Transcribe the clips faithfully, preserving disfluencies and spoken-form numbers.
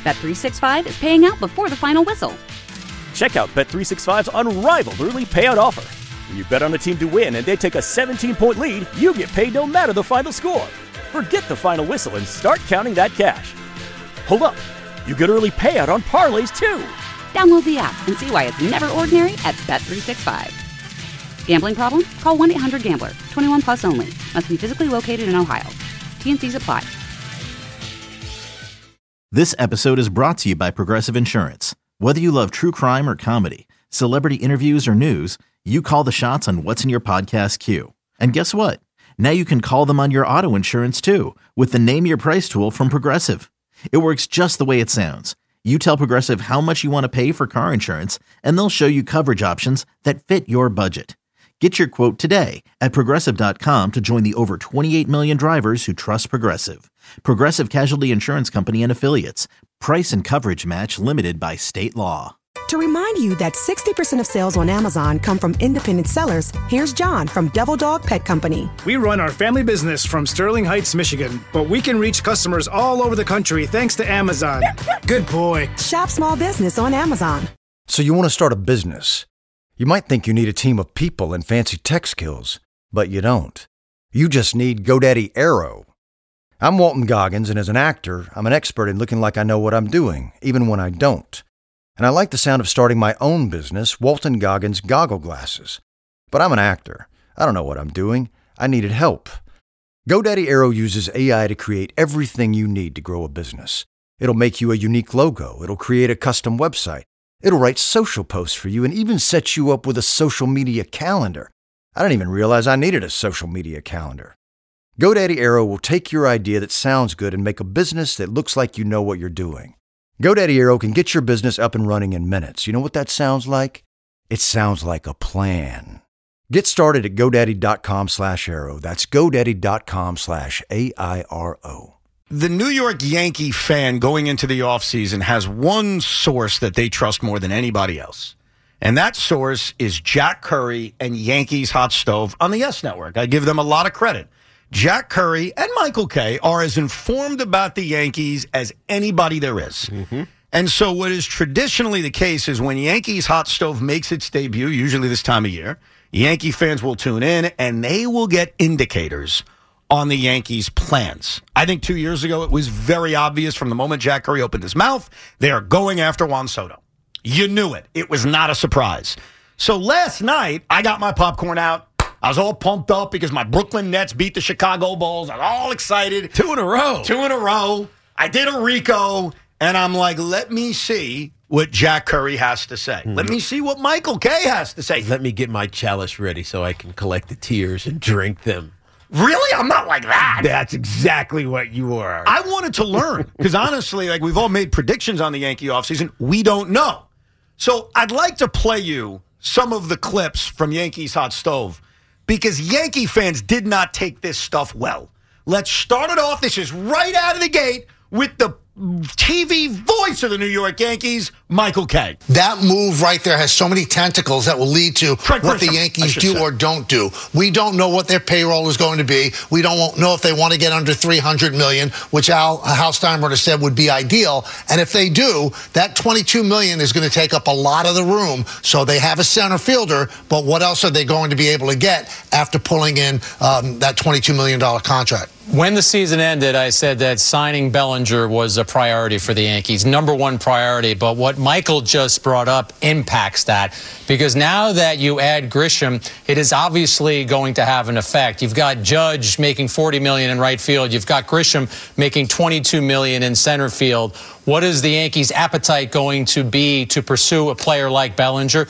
Bet three sixty-five is paying out before the final whistle. Check out Bet three sixty-five's unrivaled early payout offer. When you bet on a team to win and they take a seventeen-point lead, you get paid no matter the final score. Forget the final whistle and start counting that cash. Hold up. You get early payout on parlays, too. Download the app and see why it's never ordinary at Bet three sixty-five. Gambling problem? Call one eight hundred gambler. twenty-one plus only. Must be physically located in Ohio. T N Cs apply. This episode is brought to you by Progressive Insurance. Whether you love true crime or comedy, celebrity interviews or news, you call the shots on what's in your podcast queue. And guess what? Now you can call them on your auto insurance too with the Name Your Price tool from Progressive. It works just the way it sounds. You tell Progressive how much you want to pay for car insurance, and they'll show you coverage options that fit your budget. Get your quote today at Progressive dot com to join the over twenty-eight million drivers who trust Progressive. Progressive Casualty Insurance Company and Affiliates. Price and coverage match limited by state law. To remind you that sixty percent of sales on Amazon come from independent sellers, here's John from Devil Dog Pet Company. We run our family business from Sterling Heights, Michigan, but we can reach customers all over the country thanks to Amazon. Good boy. Shop small business on Amazon. So you want to start a business. You might think you need a team of people and fancy tech skills, but you don't. You just need GoDaddy Aero. I'm Walton Goggins, and as an actor, I'm an expert in looking like I know what I'm doing, even when I don't. And I like the sound of starting my own business, Walton Goggins Goggle Glasses. But I'm an actor. I don't know what I'm doing. I needed help. GoDaddy Aero uses A I to create everything you need to grow a business. It'll make you a unique logo. It'll create a custom website. It'll write social posts for you and even set you up with a social media calendar. I didn't even realize I needed a social media calendar. GoDaddy Aero will take your idea that sounds good and make a business that looks like you know what you're doing. GoDaddy Aero can get your business up and running in minutes. You know what that sounds like? It sounds like a plan. Get started at GoDaddy.com slash Aero. That's GoDaddy.com slash A I R O. The New York Yankee fan going into the offseason has one source that they trust more than anybody else. And that source is Jack Curry and Yankees Hot Stove on the Yes Network. I give them a lot of credit. Jack Curry and Michael Kay are as informed about the Yankees as anybody there is. Mm-hmm. And so what is traditionally the case is when Yankees Hot Stove makes its debut, usually this time of year, Yankee fans will tune in and they will get indicators on the Yankees' plans. I think two years ago it was very obvious from the moment Jack Curry opened his mouth, they are going after Juan Soto. You knew it. It was not a surprise. So last night, I got my popcorn out. I was all pumped up because my Brooklyn Nets beat the Chicago Bulls. I was all excited. Two in a row. Two in a row. I did a Rico, and I'm like, let me see what Jack Curry has to say. Mm-hmm. Let me see what Michael Kay has to say. Let me get my chalice ready so I can collect the tears and drink them. Really? I'm not like that. That's exactly what you are. I wanted to learn because honestly, like we've all made predictions on the Yankee offseason. We don't know. So I'd like to play you some of the clips from Yankees Hot Stove because Yankee fans did not take this stuff well. Let's start it off. This is right out of the gate with the T V voice of the New York Yankees, Michael Kay. That move right there has so many tentacles that will lead to Trent what Grisham, the Yankees do say. or don't do. We don't know what their payroll is going to be. We don't know if they want to get under three hundred million dollars, which Al, Hal Steinbrenner said would be ideal. And if they do, that twenty-two million dollars is going to take up a lot of the room. So they have a center fielder, but what else are they going to be able to get after pulling in um, that twenty-two million dollars contract? When the season ended, I said that signing Bellinger was a priority for the Yankees, number one priority. But what Michael just brought up impacts that because now that you add Grisham, it is obviously going to have an effect. You've got Judge making forty million dollars in right field. You've got Grisham making twenty-two million dollars in center field. What is the Yankees' appetite going to be to pursue a player like Bellinger?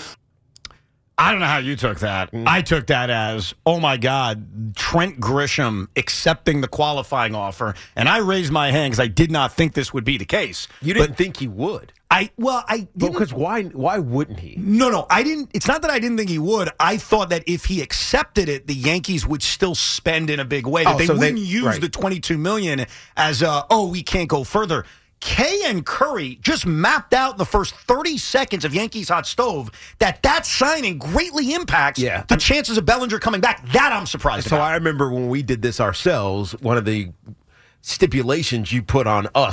I don't know how you took that. Mm. I took that as, oh, my God, Trent Grisham accepting the qualifying offer. And I raised my hand because I did not think this would be the case. You didn't but think he would? I Well, I didn't. Because why, why wouldn't he? No, no, I didn't. It's not that I didn't think he would. I thought that if he accepted it, the Yankees would still spend in a big way. That oh, they so wouldn't they, use right. the twenty-two million dollars as, a, oh, we can't go further. Kay and Curry just mapped out in the first thirty seconds of Yankees Hot Stove that that signing greatly impacts yeah. the chances of Bellinger coming back. That I'm surprised so about. I remember when we did this ourselves, one of the stipulations you put on us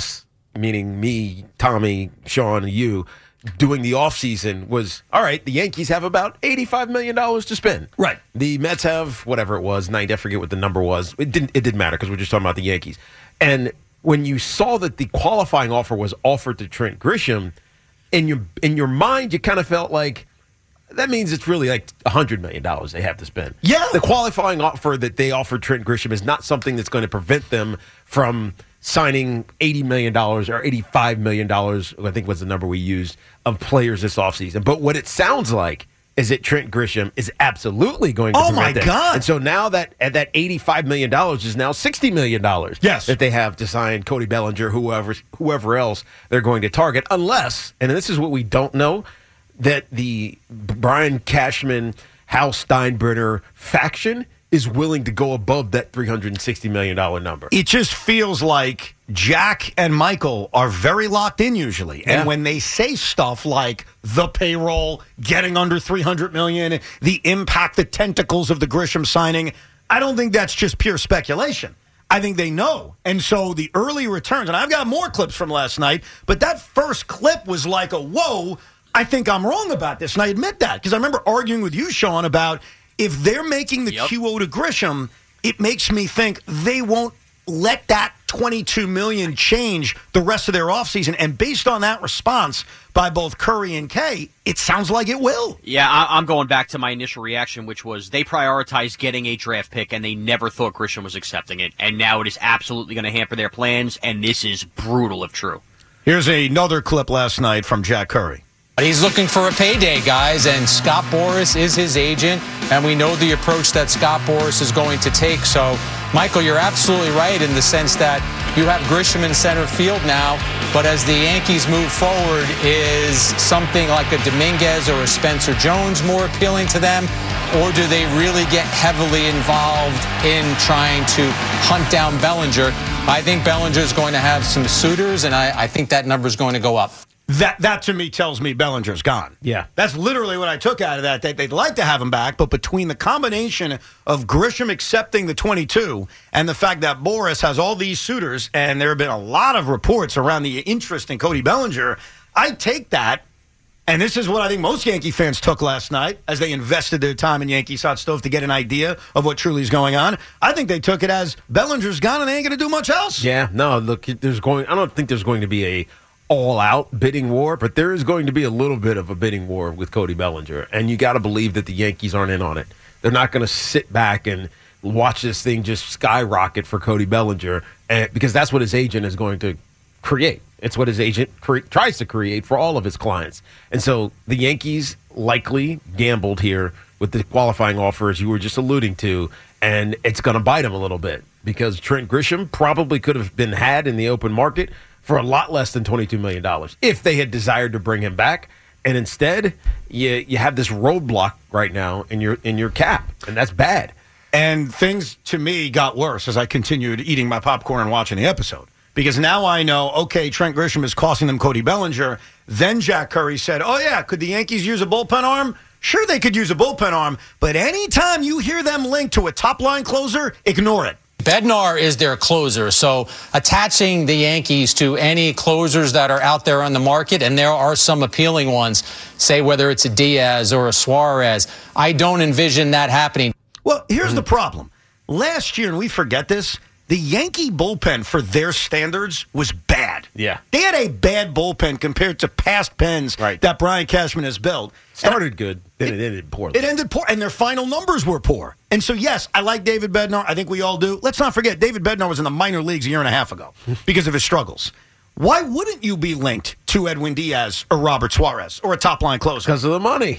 meaning me, Tommy, Sean, and you, doing the offseason was, all right, the Yankees have about eighty-five million dollars to spend. Right. The Mets have whatever it was, ninety, I forget what the number was. It didn't, it didn't matter because we're just talking about the Yankees. And when you saw that the qualifying offer was offered to Trent Grisham, in your in your mind, you kind of felt like, that means it's really like one hundred million dollars they have to spend. Yeah. The qualifying offer that they offered Trent Grisham is not something that's going to prevent them from signing eighty million dollars or eighty-five million dollars, I think was the number we used, of players this offseason. But what it sounds like is that Trent Grisham is absolutely going to Oh, prevent my them. God. And so now that at that eighty-five million dollars is now sixty million dollars yes. that they have to sign Cody Bellinger, whoever, whoever else they're going to target, unless, and this is what we don't know, that the Brian Cashman, Hal Steinbrenner faction is willing to go above that three hundred sixty million dollars number. It just feels like Jack and Michael are very locked in usually. And Yeah. when they say stuff like the payroll, getting under three hundred million dollars, the impact, the tentacles of the Grisham signing, I don't think that's just pure speculation. I think they know. And so the early returns, and I've got more clips from last night, but that first clip was like a, whoa, I think I'm wrong about this. And I admit that because I remember arguing with you, Sean, about if they're making the yep. Q O to Grisham, it makes me think they won't let that twenty-two million dollars change the rest of their offseason. And based on that response by both Curry and Kay, it sounds like it will. Yeah, I- I'm going back to my initial reaction, which was they prioritized getting a draft pick, and they never thought Grisham was accepting it. And now it is absolutely going to hamper their plans, and this is brutal if true. Here's another clip last night from Jack Curry. He's looking for a payday, guys, and Scott Boras is his agent, and we know the approach that Scott Boras is going to take. So, Michael, you're absolutely right in the sense that you have Grisham in center field now, but as the Yankees move forward, is something like a Dominguez or a Spencer Jones more appealing to them, or do they really get heavily involved in trying to hunt down Bellinger? I think Bellinger is going to have some suitors, and I, I think that number is going to go up. That, that to me, tells me Bellinger's gone. Yeah. That's literally what I took out of that. They, they'd like to have him back, but between the combination of Grisham accepting the twenty-two and the fact that Boras has all these suitors, and there have been a lot of reports around the interest in Cody Bellinger, I take that, and this is what I think most Yankee fans took last night as they invested their time in Yankees Hot Stove to get an idea of what truly is going on. I think they took it as Bellinger's gone and they ain't going to do much else. Yeah, no, look, there's going. I don't think there's going to be a all-out bidding war, but there is going to be a little bit of a bidding war with Cody Bellinger, and you got to believe that the Yankees aren't in on it. They're not going to sit back and watch this thing just skyrocket for Cody Bellinger, and, because that's what his agent is going to create. It's what his agent cre- tries to create for all of his clients. And so the Yankees likely gambled here with the qualifying offer, as you were just alluding to, and it's going to bite him a little bit because Trent Grisham probably could have been had in the open market for a lot less than twenty-two million dollars if they had desired to bring him back. And instead, you you have this roadblock right now in your in your cap, and that's bad. And things, to me, got worse as I continued eating my popcorn and watching the episode. Because now I know, okay, Trent Grisham is costing them Cody Bellinger. Then Jack Curry said, oh, yeah, could the Yankees use a bullpen arm? Sure, they could use a bullpen arm, but anytime you hear them linked to a top-line closer, ignore it. Bednar is their closer, so attaching the Yankees to any closers that are out there on the market, and there are some appealing ones, say whether it's a Diaz or a Suarez, I don't envision that happening. Well, here's the problem. Last year, and we forget this, the Yankee bullpen for their standards was bad. Yeah. They had a bad bullpen compared to past pens right. that Brian Cashman has built. Started and good, then it, it ended poorly. It ended poor, and their final numbers were poor. And so, yes, I like David Bednar. I think we all do. Let's not forget, David Bednar was in the minor leagues a year and a half ago because of his struggles. Why wouldn't you be linked to Edwin Diaz or Robert Suarez or a top-line closer? Because of the money.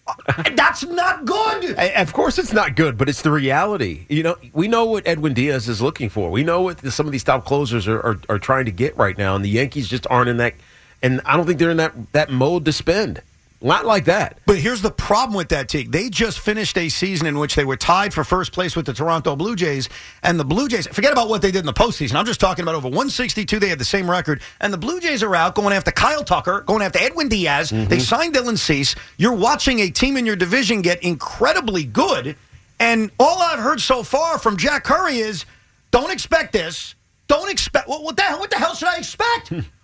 That's not good. Of course it's not good, but it's the reality. You know, we know what Edwin Diaz is looking for. We know what some of these top closers are, are, are trying to get right now, and the Yankees just aren't in that, and I don't think they're in that, that mode to spend. Not like that. But here's the problem with that, Teague. They just finished a season in which they were tied for first place with the Toronto Blue Jays. And the Blue Jays, forget about what they did in the postseason. I'm just talking about over one sixty-two. They had the same record. And the Blue Jays are out going after Kyle Tucker, going after Edwin Diaz. Mm-hmm. They signed Dylan Cease. You're watching a team in your division get incredibly good. And all I've heard so far from Jack Curry is, don't expect this. Don't expect, well, what the hell, what the hell should I expect?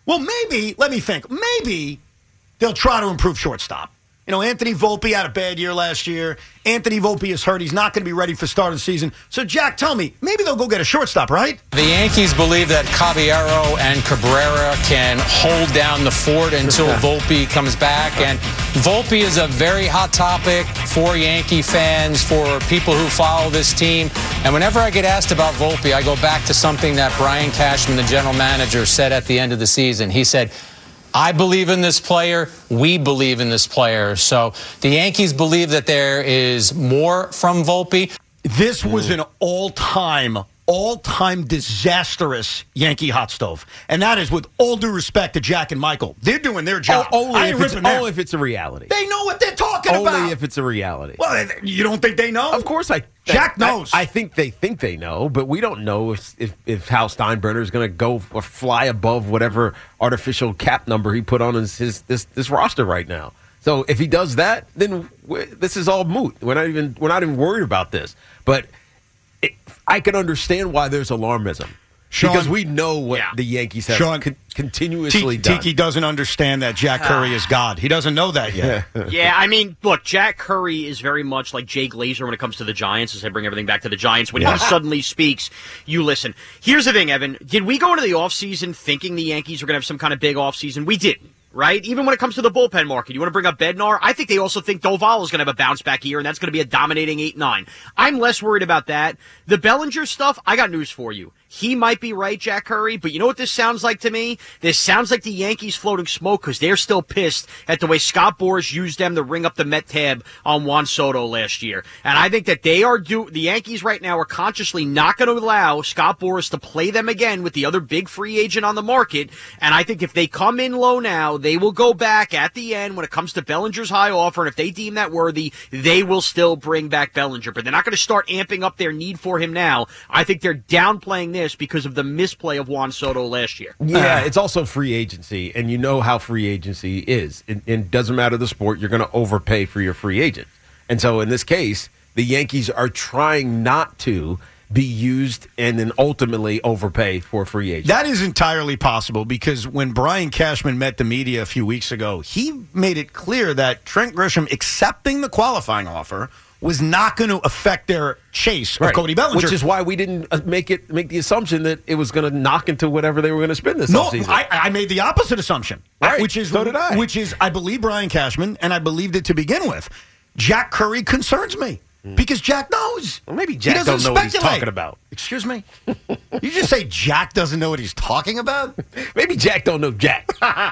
Well, maybe, let me think, maybe they'll try to improve shortstop. You know, Anthony Volpe had a bad year last year. Anthony Volpe is hurt. He's not going to be ready for the start of the season. So, Jack, tell me, maybe they'll go get a shortstop, right? The Yankees believe that Caballero and Cabrera can hold down the fort until Volpe comes back. And Volpe is a very hot topic for Yankee fans, for people who follow this team. And whenever I get asked about Volpe, I go back to something that Brian Cashman, the general manager, said at the end of the season. He said, I believe in this player. We believe in this player. So the Yankees believe that there is more from Volpe. This was an all-time, all-time disastrous Yankee hot stove. And that is with all due respect to Jack and Michael. They're doing their job. Oh, only, I if ain't it's, ripping them. only if it's a reality. They know what they're talking only about. Only if it's a reality. Well, you don't think they know? Of course I Jack knows. I, I think they think they know, but we don't know if if, if Hal Steinbrenner is going to go or fly above whatever artificial cap number he put on his, his this this roster right now. So if he does that, then this is all moot. We're not even we're not even worried about this. But it, I can understand why there's alarmism. Sean, because we know what yeah. the Yankees have Sean, con- continuously T- done. Tiki doesn't understand that Jack Curry is God. He doesn't know that yet. Yeah, I mean, look, Jack Curry is very much like Jay Glazer when it comes to the Giants, as I bring everything back to the Giants. When yeah. he suddenly speaks, you listen. Here's the thing, Evan. Did we go into the offseason thinking the Yankees were going to have some kind of big offseason? We didn't. Right? Even when it comes to the bullpen market, you want to bring up Bednar? I think they also think Doval is going to have a bounce back year, and that's going to be a dominating eight nine. I'm less worried about that. The Bellinger stuff, I got news for you. He might be right, Jack Curry, but you know what this sounds like to me? This sounds like the Yankees floating smoke because they're still pissed at the way Scott Boras used them to ring up the Met tab on Juan Soto last year. And I think that they are do the Yankees right now are consciously not going to allow Scott Boras to play them again with the other big free agent on the market. And I think if they come in low now, they will go back at the end when it comes to Bellinger's high offer. And if they deem that worthy, they will still bring back Bellinger. But they're not going to start amping up their need for him now. I think they're downplaying this because of the misplay of Juan Soto last year. Yeah, it's also free agency, and you know how free agency is. It, it doesn't matter the sport, you're going to overpay for your free agent. And so in this case, the Yankees are trying not to be used and then ultimately overpay for free agents. That is entirely possible because when Brian Cashman met the media a few weeks ago, he made it clear that Trent Grisham accepting the qualifying offer was not going to affect their chase right. of Cody Bellinger. Which is why we didn't make it make the assumption that it was going to knock into whatever they were going to spend this no, offseason. I, I made the opposite assumption. Right. Which is, so did I. Which is, I believe Brian Cashman, and I believed it to begin with. Jack Curry concerns me. Because Jack knows. Well, maybe Jack don't know speculate. what he's talking about. Excuse me? You just say Jack doesn't know what he's talking about? Maybe Jack don't know Jack.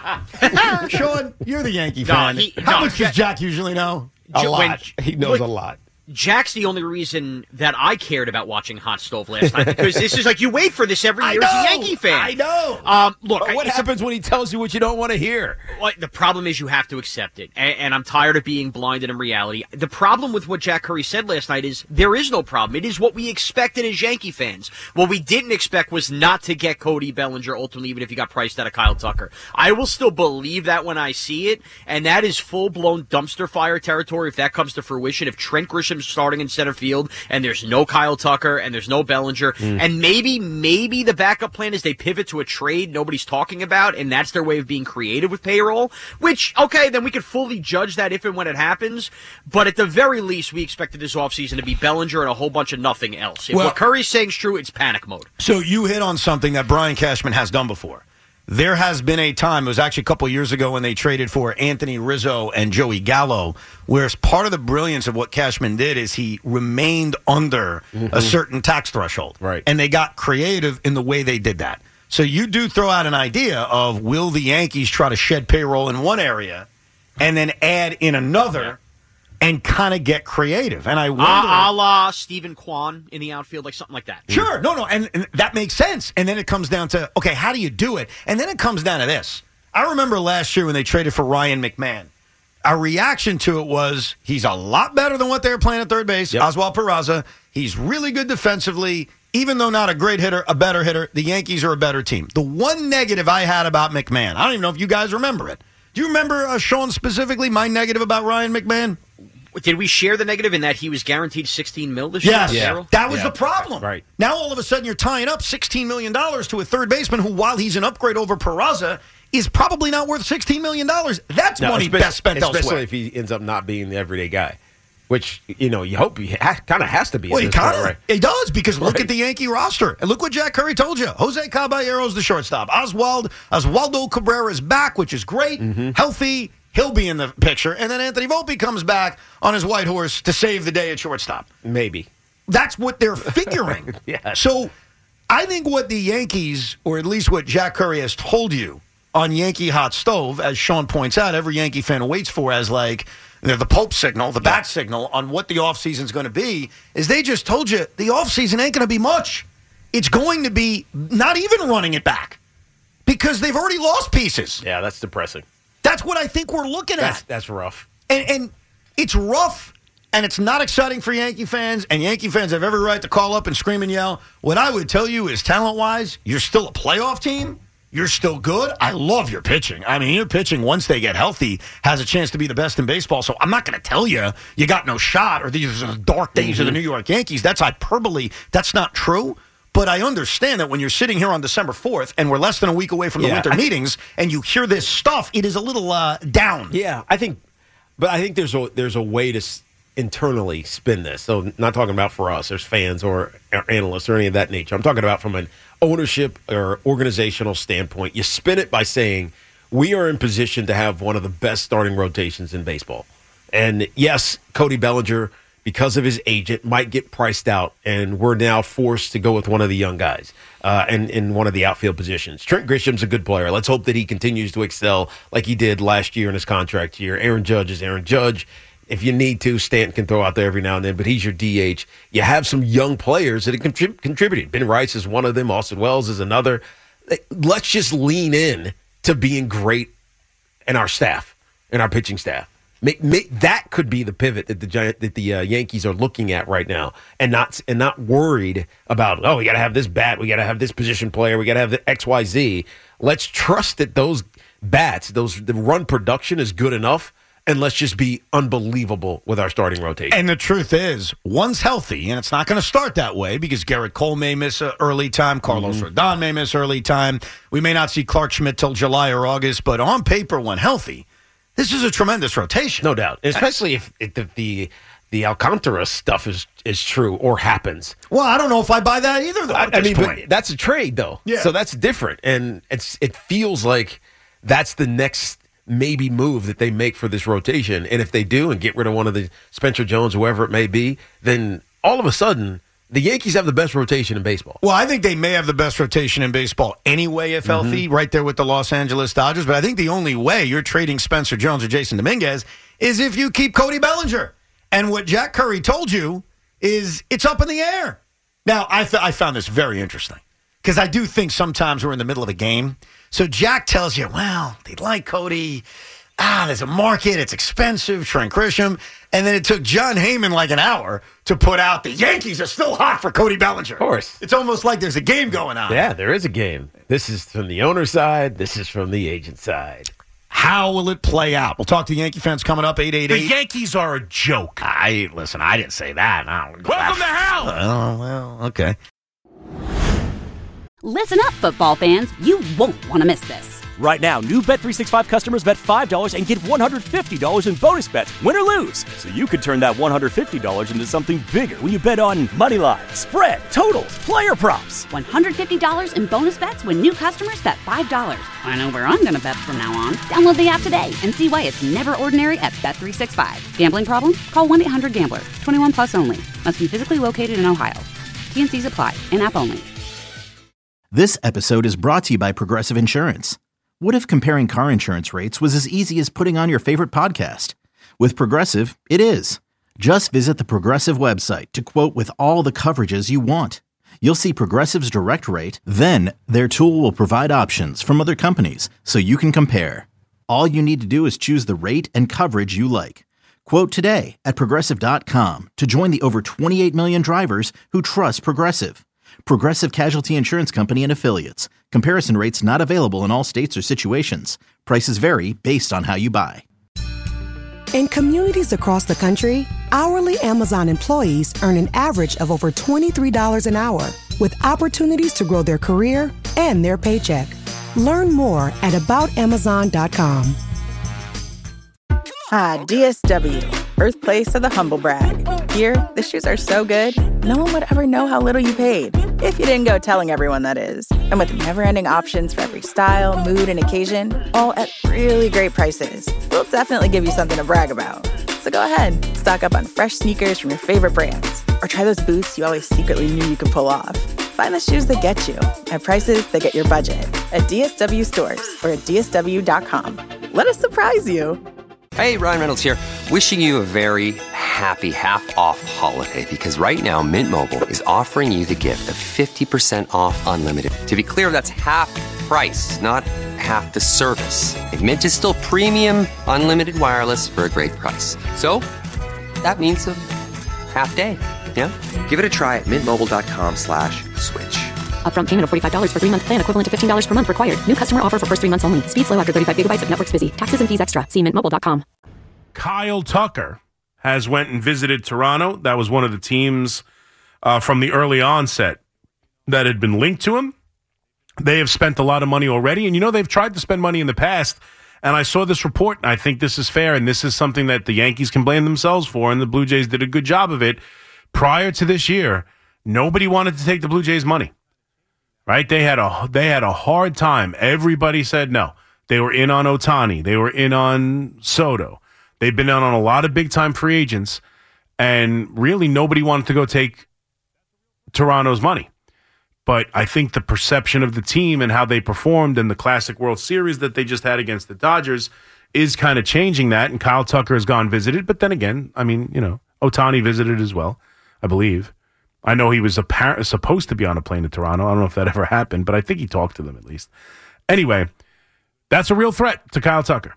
Sean, you're the Yankee No, fan. he- How no, much Jack- does Jack usually know? A When- lot. He knows when- a lot. Jack's the only reason that I cared about watching Hot Stove last night because this is like you wait for this every I year know, as a Yankee fan. I know. Um, look, But what it's a- happens when he tells you what you don't want to hear? Well, the problem is you have to accept it, and, and I'm tired of being blinded in reality. The problem with what Jack Curry said last night is there is no problem. It is what we expected as Yankee fans. What we didn't expect was not to get Cody Bellinger ultimately, even if he got priced out of Kyle Tucker. I will still believe that when I see it, and that is full-blown dumpster fire territory if that comes to fruition. If Trent Grisham's starting in center field and there's no Kyle Tucker and there's no Bellinger, mm. and maybe, maybe the backup plan is they pivot to a trade nobody's talking about, and that's their way of being creative with payroll, which, okay, then we could fully judge that if and when it happens, but at the very least, we expected this offseason to be Bellinger and a whole bunch of nothing else. If well, what Curry's saying is true, it's panic mode. So you hit on something that Brian Cashman has done before. There has been a time, it was actually a couple years ago when they traded for Anthony Rizzo and Joey Gallo, where part of the brilliance of what Cashman did is he remained under mm-hmm. a certain tax threshold. Right. And they got creative in the way they did that. So you do throw out an idea of will the Yankees try to shed payroll in one area and then add in another Yeah. and kind of get creative. And I wonder... A, a la Stephen Kwan in the outfield, like something like that. Sure. No, no. And, and that makes sense. And then it comes down to, okay, how do you do it? And then it comes down to this. I remember last year when they traded for Ryan McMahon. Our reaction to it was he's a lot better than what they were playing at third base, yep. Oswald Peraza. He's really good defensively. Even though not a great hitter, a better hitter, the Yankees are a better team. The one negative I had about McMahon, I don't even know if you guys remember it. Do you remember, uh, Sean, specifically my negative about Ryan McMahon? Did we share the negative in that he was guaranteed sixteen mil this yes. year? Yeah. That was yeah. the problem. Right. Now all of a sudden you're tying up sixteen million dollars to a third baseman who, while he's an upgrade over Peraza, is probably not worth sixteen million dollars. That's No, money espe- best spent especially elsewhere. if he ends up not being the everyday guy, which, you know, you hope he ha- kind of has to be. Well, at he this point, kind of right? he does, because look Right. at the Yankee roster and look what Jack Curry told you. Jose Caballero's the shortstop. Oswald Oswaldo Cabrera's back, which is great, Mm-hmm. healthy. He'll be in the picture, and then Anthony Volpe comes back on his white horse to save the day at shortstop. Maybe. That's what they're figuring. Yeah. So I think what the Yankees, or at least what Jack Curry has told you on Yankee Hot Stove, as Sean points out, every Yankee fan waits for as like the Pope signal, the bat signal on what the offseason's going to be, is they just told you the offseason ain't going to be much. It's going to be not even running it back because they've already lost pieces. Yeah, that's depressing. That's what I think we're looking That's, at. that's rough. And, and it's rough, and it's not exciting for Yankee fans, and Yankee fans have every right to call up and scream and yell. What I would tell you is, talent-wise, you're still a playoff team. You're still good. I love your pitching. I mean, your pitching, once they get healthy, has a chance to be the best in baseball. So I'm not going to tell you you got no shot or these are the dark days Mm-hmm. of the New York Yankees. That's hyperbole. That's not true. But I understand that when you're sitting here on December fourth and we're less than a week away from the Yeah, winter I- meetings and you hear this stuff, it is a little uh, down. Yeah, I think, but I think there's a there's a way to s- internally spin this. So, not talking about for us as fans or, or analysts or any of that nature. I'm talking about from an ownership or organizational standpoint. You spin it by saying we are in position to have one of the best starting rotations in baseball. And yes, Cody Bellinger, because of his agent, might get priced out, and we're now forced to go with one of the young guys uh, and in one of the outfield positions. Trent Grisham's a good player. Let's hope that he continues to excel like he did last year in his contract year. Aaron Judge is Aaron Judge. If you need to, Stanton can throw out there every now and then, but he's your D H. You have some young players that have contrib- contributed. Ben Rice is one of them. Austin Wells is another. Let's just lean in to being great in our staff, in our pitching staff. Make, make, that could be the pivot that the Giant, that the uh, Yankees are looking at right now, and not and not worried about. Oh, we got to have this bat, we got to have this position player, we got to have the X Y Z. Let's trust that those bats, those the run production is good enough, and let's just be unbelievable with our starting rotation. And the truth is, one's healthy, and it's not going to start that way because Garrett Cole may miss an early time, Carlos Mm-hmm. Rodon may miss early time. We may not see Clark Schmidt till July or August, but on paper, when healthy, this is a tremendous rotation. No doubt, especially if, if the, the the Alcantara stuff is is true or happens. Well, I don't know if I buy that either, though. I, at I this mean, point. but that's a trade, though. Yeah. So that's different, and it's it feels like that's the next maybe move that they make for this rotation. And if they do and get rid of one of the Spencer Jones, whoever it may be, then all of a sudden the Yankees have the best rotation in baseball. Well, I think they may have the best rotation in baseball anyway, if healthy, right there with the Los Angeles Dodgers. But I think the only way you're trading Spencer Jones or Jason Dominguez is if you keep Cody Bellinger. And what Jack Curry told you is it's up in the air. Now, I, th- I found this very interesting because I do think sometimes we're in the middle of a game. So Jack tells you, well, they like Cody. Ah, there's a market. It's expensive. Trent Grisham. And then it took John Heyman like an hour to put out the Yankees are still hot for Cody Bellinger. Of course. It's almost like there's a game going on. Yeah, there is a game. This is from the owner side. This is from the agent side. How will it play out? We'll talk to Yankee fans coming up, eight eight eight. The Yankees are a joke. I Listen, I didn't say that. I don't Welcome to hell. Oh, well, okay. Listen up, football fans. You won't want to miss this. Right now, new Bet three sixty-five customers bet five dollars and get one hundred fifty dollars in bonus bets, win or lose. So you could turn that one hundred fifty dollars into something bigger when you bet on money line, spread, totals, player props. one hundred fifty dollars in bonus bets when new customers bet five dollars. I know where I'm going to bet from now on. Download the app today and see why it's never ordinary at Bet three sixty-five. Gambling problem? Call one eight hundred gambler. twenty-one plus only. Must be physically located in Ohio. T N Cs apply. In-app only. This episode is brought to you by Progressive Insurance. What if comparing car insurance rates was as easy as putting on your favorite podcast? With Progressive, it is. Just visit the Progressive website to quote with all the coverages you want. You'll see Progressive's direct rate, then their tool will provide options from other companies so you can compare. All you need to do is choose the rate and coverage you like. Quote today at Progressive dot com to join the over twenty-eight million drivers who trust Progressive. Progressive Casualty Insurance Company and Affiliates. Comparison rates not available in all states or situations. Prices vary based on how you buy. In communities across the country, hourly Amazon employees earn an average of over twenty-three dollars an hour, with opportunities to grow their career and their paycheck. Learn more at about amazon dot com. Ah, D S W, birthplace of the humble brag. Here, the shoes are so good, no one would ever know how little you paid. If you didn't go telling everyone, that is. And with never-ending options for every style, mood, and occasion, all at really great prices, we'll definitely give you something to brag about. So go ahead, stock up on fresh sneakers from your favorite brands, or try those boots you always secretly knew you could pull off. Find the shoes that get you at prices that get your budget at D S W stores or at D S W dot com. Let us surprise you. Hey, Ryan Reynolds here, wishing you a very happy half-off holiday, because right now Mint Mobile is offering you the gift of fifty percent off unlimited. To be clear, that's half price, not half the service. And Mint is still premium unlimited wireless for a great price. So that means a half day. Yeah? Give it a try at mintmobile.com slash switch. Upfront payment of forty-five dollars for three-month plan equivalent to fifteen dollars per month required. New customer offer for first three months only. Speed slow after thirty-five gigabytes if network's busy. Taxes and fees extra. See mint mobile dot com. Kyle Tucker has went and visited Toronto. That was one of the teams uh, from the early onset that had been linked to him. They have spent a lot of money already. And, you know, they've tried to spend money in the past. And I saw this report, and I think this is fair, and this is something that the Yankees can blame themselves for, and the Blue Jays did a good job of it. Prior to this year, nobody wanted to take the Blue Jays' money. Right? They had a they had a hard time. Everybody said no. They were in on Ohtani. They were in on Soto. They've been out on a lot of big-time free agents, and really nobody wanted to go take Toronto's money. But I think the perception of the team and how they performed in the Classic World Series that they just had against the Dodgers is kind of changing that, and Kyle Tucker has gone visited. But then again, I mean, you know, Ohtani visited as well, I believe. I know he was appar- supposed to be on a plane to Toronto. I don't know if that ever happened, but I think he talked to them at least. Anyway, that's a real threat to Kyle Tucker,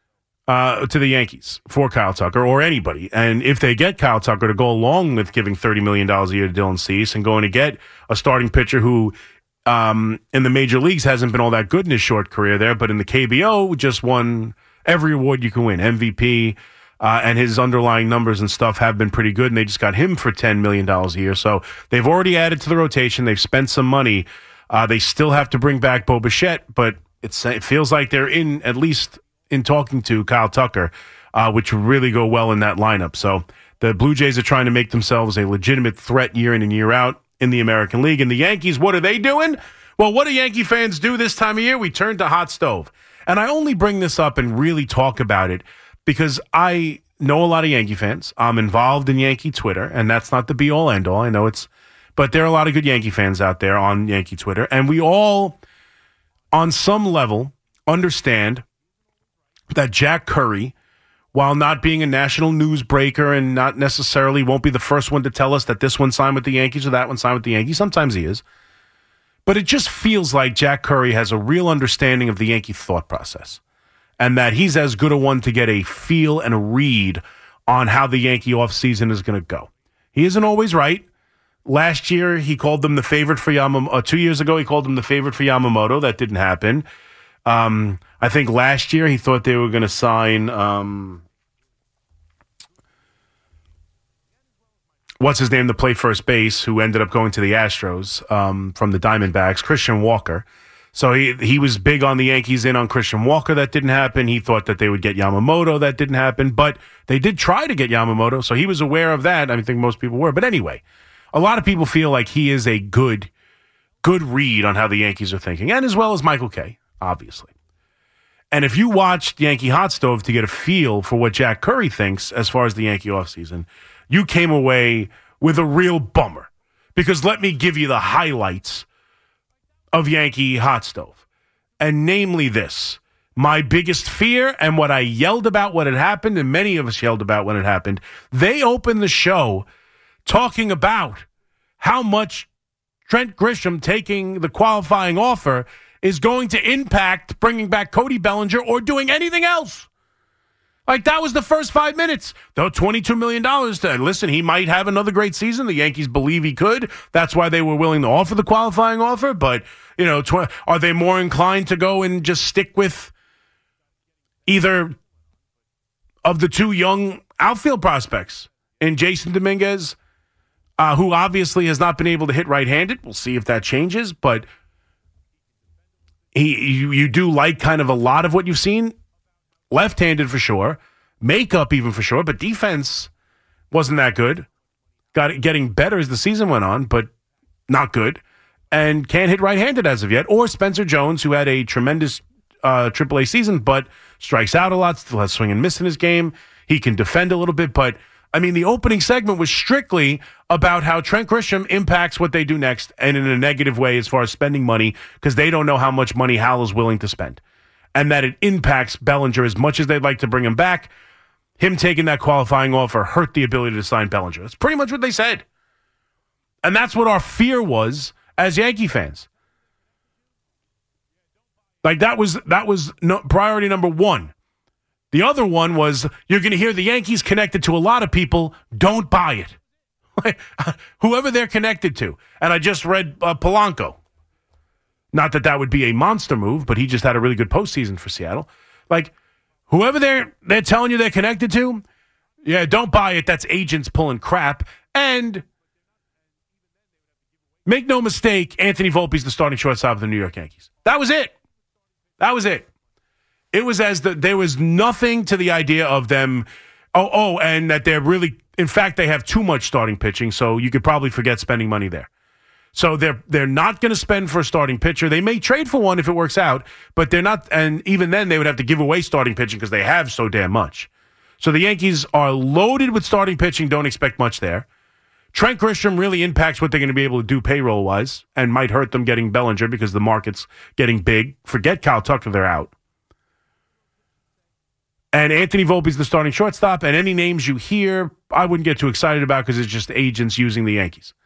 uh, to the Yankees, for Kyle Tucker or anybody. And if they get Kyle Tucker to go along with giving thirty million dollars a year to Dylan Cease and going to get a starting pitcher who um, in the major leagues hasn't been all that good in his short career there, but in the K B O just won every award you can win, M V P, Uh, and his underlying numbers and stuff have been pretty good, and they just got him for ten million dollars a year. So they've already added to the rotation. They've spent some money. Uh, they still have to bring back Bo Bichette, but it's, it feels like they're in, at least in talking to Kyle Tucker, uh, which would really go well in that lineup. So the Blue Jays are trying to make themselves a legitimate threat year in and year out in the American League. And the Yankees, what are they doing? Well, what do Yankee fans do this time of year? We turn to hot stove. And I only bring this up and really talk about it because I know a lot of Yankee fans. I'm involved in Yankee Twitter, and that's not the be-all, end-all. I know it's, but there are a lot of good Yankee fans out there on Yankee Twitter, and we all, on some level, understand that Jack Curry, while not being a national newsbreaker and not necessarily won't be the first one to tell us that this one signed with the Yankees or that one signed with the Yankees, sometimes he is, but it just feels like Jack Curry has a real understanding of the Yankee thought process, and that he's as good a one to get a feel and a read on how the Yankee offseason is going to go. He isn't always right. Last year, he called them the favorite for Yamamoto. Uh, two years ago, he called them the favorite for Yamamoto. That didn't happen. Um, I think last year, he thought they were going to sign... Um, what's his name to play first base, who ended up going to the Astros um, from the Diamondbacks, Christian Walker. So he he was big on the Yankees in on Christian Walker. That didn't happen. He thought that they would get Yamamoto. That didn't happen. But they did try to get Yamamoto, so he was aware of that. I think most people were. But anyway, a lot of people feel like he is a good, good read on how the Yankees are thinking, and as well as Michael Kay, obviously. And if you watched Yankee Hot Stove to get a feel for what Jack Curry thinks as far as the Yankee offseason, you came away with a real bummer. Because let me give you the highlights of Yankee Hot Stove. And namely this, my biggest fear and what I yelled about when it happened, and many of us yelled about when it happened, they opened the show talking about how much Trent Grisham taking the qualifying offer is going to impact bringing back Cody Bellinger or doing anything else. Like, that was the first five minutes. Though twenty-two million dollars, to, listen, he might have another great season. The Yankees believe he could. That's why they were willing to offer the qualifying offer. But, you know, tw- are they more inclined to go and just stick with either of the two young outfield prospects in Jason Dominguez, uh, who obviously has not been able to hit right-handed? We'll see if that changes. But he you, you do like kind of a lot of what you've seen. Left-handed for sure. Makeup even for sure. But defense wasn't that good. Got it getting better as the season went on, but not good. And can't hit right-handed as of yet. Or Spencer Jones, who had a tremendous uh, triple A season, but strikes out a lot, still has swing and miss in his game. He can defend a little bit, but I mean, the opening segment was strictly about how Trent Grisham impacts what they do next, and in a negative way as far as spending money, because they don't know how much money Hal is willing to spend. And that it impacts Bellinger as much as they'd like to bring him back. Him taking that qualifying offer hurt the ability to sign Bellinger. That's pretty much what they said. And that's what our fear was as Yankee fans. Like, that was that was no, priority number one. The other one was, you're going to hear the Yankees connected to a lot of people. Don't buy it. Whoever they're connected to. And I just read uh, Polanco. Not that that would be a monster move, but he just had a really good postseason for Seattle. Like, whoever they're they're telling you they're connected to, yeah, don't buy it. That's agents pulling crap. And make no mistake, Anthony Volpe's the starting shortstop of the New York Yankees. That was it. That was it. It was as the, there was nothing to the idea of them, oh, oh, and that they're really, in fact, they have too much starting pitching, so you could probably forget spending money there. So they're they're not going to spend for a starting pitcher. They may trade for one if it works out, but they're not, and even then they would have to give away starting pitching because they have so damn much. So the Yankees are loaded with starting pitching, don't expect much there. Trent Grisham really impacts what they're going to be able to do payroll-wise and might hurt them getting Bellinger because the market's getting big. Forget Kyle Tucker, they're out. And Anthony Volpe's the starting shortstop, and any names you hear, I wouldn't get too excited about because it's just agents using the Yankees.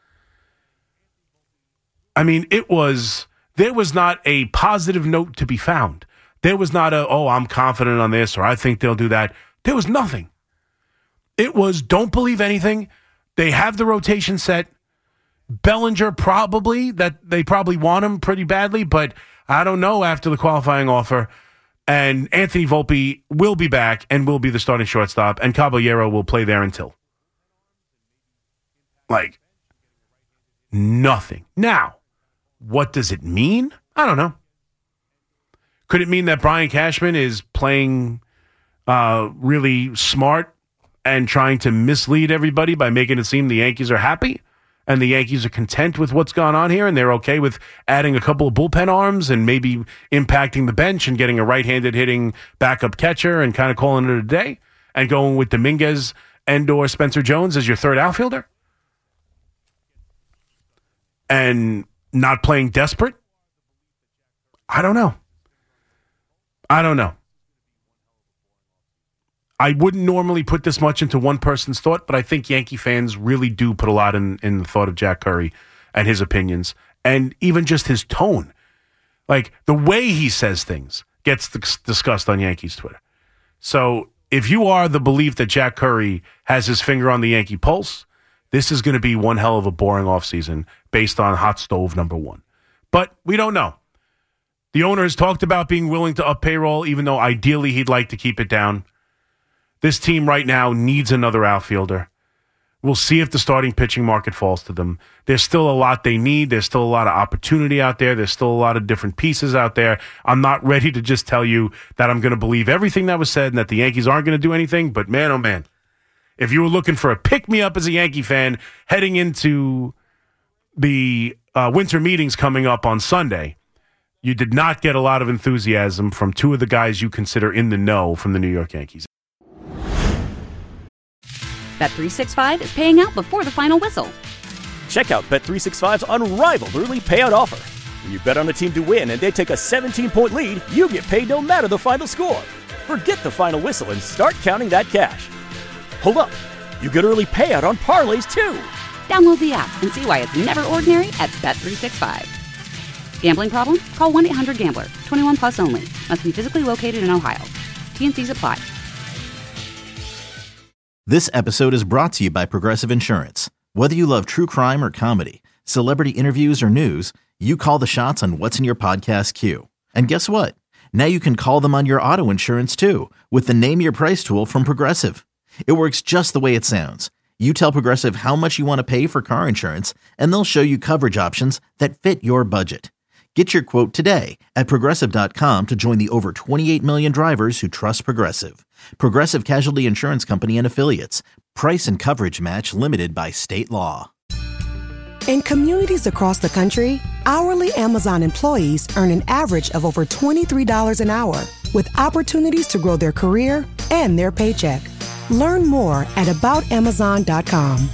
I mean, it was, there was not a positive note to be found. There was not a, oh, I'm confident on this, or I think they'll do that. There was nothing. It was, don't believe anything. They have the rotation set. Bellinger probably, that they probably want him pretty badly, but I don't know after the qualifying offer. And Anthony Volpe will be back and will be the starting shortstop, and Caballero will play there until. Like, nothing. Now, what does it mean? I don't know. Could it mean that Brian Cashman is playing uh, really smart and trying to mislead everybody by making it seem the Yankees are happy and the Yankees are content with what's gone on here and they're okay with adding a couple of bullpen arms and maybe impacting the bench and getting a right-handed hitting backup catcher and kind of calling it a day and going with Dominguez and or Spencer Jones as your third outfielder? And not playing desperate? I don't know. I don't know. I wouldn't normally put this much into one person's thought, but I think Yankee fans really do put a lot in, in the thought of Jack Curry and his opinions, and even just his tone. Like, the way he says things gets discussed on Yankees Twitter. So if you are the belief that Jack Curry has his finger on the Yankee pulse, this is going to be one hell of a boring offseason based on hot stove number one. But we don't know. The owner has talked about being willing to up payroll, even though ideally he'd like to keep it down. This team right now needs another outfielder. We'll see if the starting pitching market falls to them. There's still a lot they need. There's still a lot of opportunity out there. There's still a lot of different pieces out there. I'm not ready to just tell you that I'm going to believe everything that was said and that the Yankees aren't going to do anything. But man, oh man, if you were looking for a pick-me-up as a Yankee fan heading into the uh, winter meetings coming up on Sunday, you did not get a lot of enthusiasm from two of the guys you consider in the know from the New York Yankees. Bet three sixty-five is paying out before the final whistle. Check out Bet three sixty-five's unrivaled early payout offer. When you bet on a team to win and they take a seventeen-point lead, you get paid no matter the final score. Forget the final whistle and start counting that cash. Hold up. You get early payout on parlays, too. Download the app and see why it's never ordinary at Bet three sixty-five. Gambling problem? Call one eight hundred gambler. twenty-one plus only. Must be physically located in Ohio. T and C's apply. This episode is brought to you by Progressive Insurance. Whether you love true crime or comedy, celebrity interviews or news, you call the shots on what's in your podcast queue. And guess what? Now you can call them on your auto insurance too with the Name Your Price tool from Progressive. It works just the way it sounds. You tell Progressive how much you want to pay for car insurance, and they'll show you coverage options that fit your budget. Get your quote today at Progressive dot com to join the over twenty-eight million drivers who trust Progressive. Progressive Casualty Insurance Company and Affiliates. Price and coverage match limited by state law. In communities across the country, hourly Amazon employees earn an average of over twenty-three dollars an hour, with opportunities to grow their career and their paycheck. Learn more at about amazon dot com.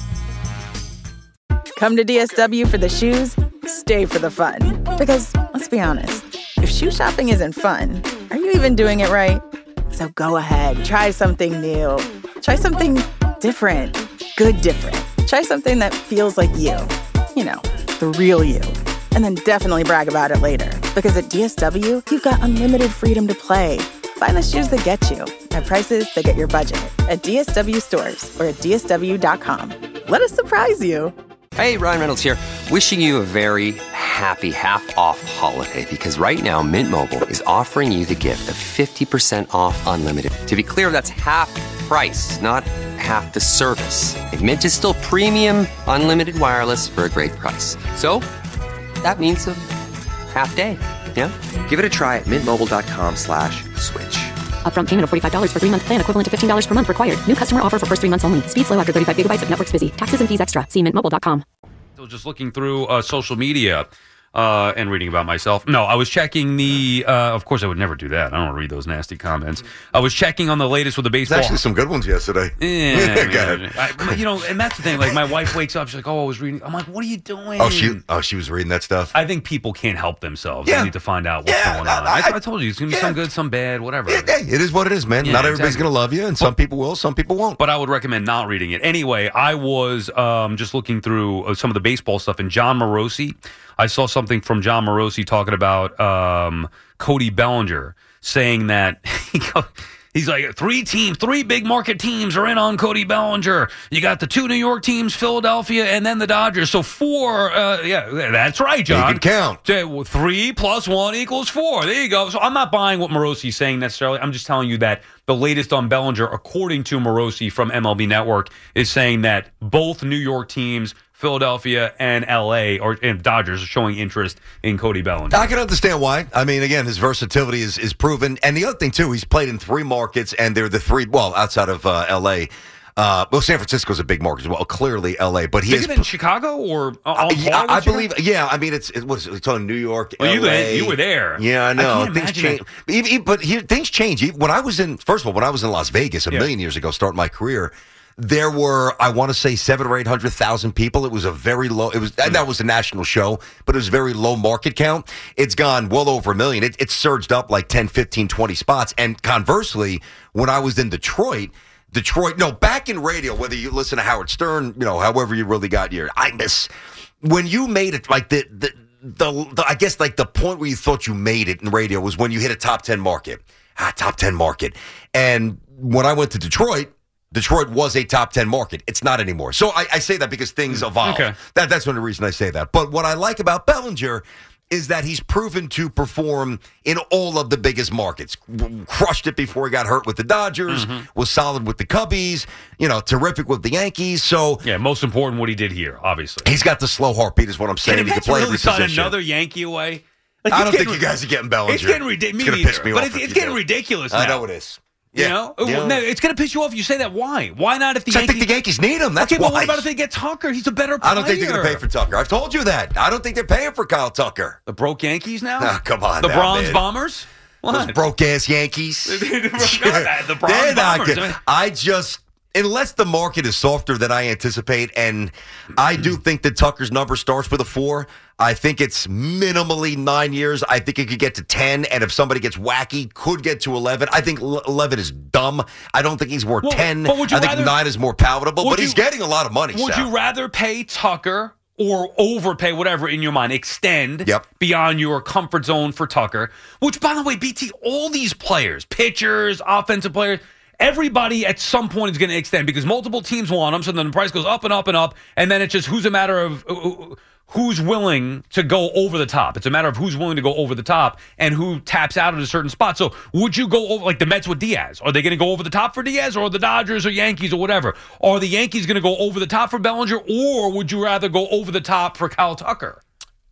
Come to D S W for the shoes, stay for the fun. Because, let's be honest, if shoe shopping isn't fun, are you even doing it right? So go ahead, try something new. Try something different. Good different. Try something that feels like you. You know, the real you. And then definitely brag about it later. Because at D S W, you've got unlimited freedom to play. Find the shoes that get you at prices that get your budget at D S W stores or at D S W dot com. Let us surprise you. Hey, Ryan Reynolds here, wishing you a very happy half-off holiday because right now Mint Mobile is offering you the gift of fifty percent off unlimited. To be clear, that's half price, not half the service. And Mint is still premium unlimited wireless for a great price. So, that means a half day, yeah? Give it a try at mintmobile.com slash switch. Upfront payment of forty-five dollars for three-month plan equivalent to fifteen dollars per month required. New customer offer for first three months only. Speed slow after thirty-five gigabytes if network's busy. Taxes and fees extra. See mint mobile dot com. So just looking through uh, social media uh, and reading about myself. No, I was checking the, uh, of course I would never do that. I don't want to read those nasty comments. I was checking on the latest with the baseball. There's actually some good ones yesterday. Yeah, Go ahead. I, you know, and that's the thing. Like, my wife wakes up, she's like, oh, I was reading. I'm like, what are you doing? Oh, she oh, she was reading that stuff? I think people can't help themselves. Yeah. They need to find out what's Yeah, going on. I- I, I told you, it's going to be yeah. some good, some bad, whatever. Yeah, hey, it is what it is, man. Yeah, Not everybody's exactly. going to love you, and some people will, some people won't. But I would recommend not reading it. Anyway, I was um, just looking through uh, some of the baseball stuff, and John Morosi, I saw something from John Morosi talking about um, Cody Bellinger, saying that he go- he's like, three teams, three big market teams are in on Cody Bellinger. You got the two New York teams, Philadelphia, and then the Dodgers. So four, uh, yeah, that's right, John. You can count. So, Three plus one equals four. There you go. So I'm not buying what Morosi's saying necessarily. I'm just telling you that the latest on Bellinger, according to Morosi from M L B Network, is saying that both New York teams, Philadelphia and L A, or and Dodgers, are showing interest in Cody Bellinger. I can understand why. I mean, again, his versatility is, is proven. And the other thing, too, he's played in three markets, and they're the three, well, outside of uh, L A. Uh, well, San Francisco's a big market as well. Clearly, L A, but he Bigger is than Chicago or uh, Uh, yeah, I believe. Yeah, I mean, it's it was it's on New York. Well, you L A. were- you were there. Yeah, I know. I can't things imagine change, even, even- but here things change. Even when I was in, first of all, when I was in Las Vegas a Yeah. million years ago, starting my career, there were I want to say seven or eight hundred thousand people. It was a very low. It was and that was a national show, but it was very low market count. It's gone well over a million. It, it surged up like ten, fifteen, twenty spots. And conversely, when I was in Detroit. Detroit, no, back in radio, whether you listen to Howard Stern, you know, however you really got your, I miss, when you made it, like the, the, the, the, I guess like the point where you thought you made it in radio was when you hit a top ten market, ah, top ten market. And when I went to Detroit, Detroit was a top ten market. It's not anymore. So I, I say that because things evolve. Okay. That, that's one of the reason I say that. But what I like about Bellinger is that he's proven to perform in all of the biggest markets. Crushed it before he got hurt with the Dodgers, Mm-hmm. was solid with the Cubbies, you know, terrific with the Yankees. So Yeah, most important what he did here, obviously. he's got the slow heartbeat is what I'm saying. Can he can Mets play really every sign position. another Yankee away? I it's don't getting think you guys are getting Bellinger. It's getting ridiculous. It's going to piss me but off it's, if it's you getting do. ridiculous now. I know it is. You Yeah. know? Yeah. No, it's going to piss you off. You say that. Why? Why not if the So I Yankees... think the Yankees need him. That's okay, but why. what about if they get Tucker? He's a better player. I don't think they're going to pay for Tucker. I've told you that. I don't think they're paying for Kyle Tucker. The broke Yankees now? Oh, come on The now, Bronze man. Bombers? Those What? broke-ass Yankees. the Bronze They're not Bombers. good. I just, unless the market is softer than I anticipate, and I do think that Tucker's number starts with a four. I think it's minimally nine years. I think it could get to ten, and if somebody gets wacky, could get to eleven. I think l- eleven is dumb. I don't think he's worth Well, ten. but would you I think rather- nine is more palatable, Would but he's you- getting a lot of money. Would Sal. you rather pay Tucker or overpay, whatever in your mind, extend Yep. beyond your comfort zone for Tucker? Which, by the way, B T, all these players, pitchers, offensive players, everybody at some point is going to extend because multiple teams want them, so then the price goes up and up and up, and then it's just who's a matter of uh, who's willing to go over the top. It's a matter of who's willing to go over the top and who taps out at a certain spot. So would you go over, like the Mets with Diaz? Are they going to go over the top for Diaz, or the Dodgers or Yankees or whatever? Are the Yankees going to go over the top for Bellinger, or would you rather go over the top for Kyle Tucker?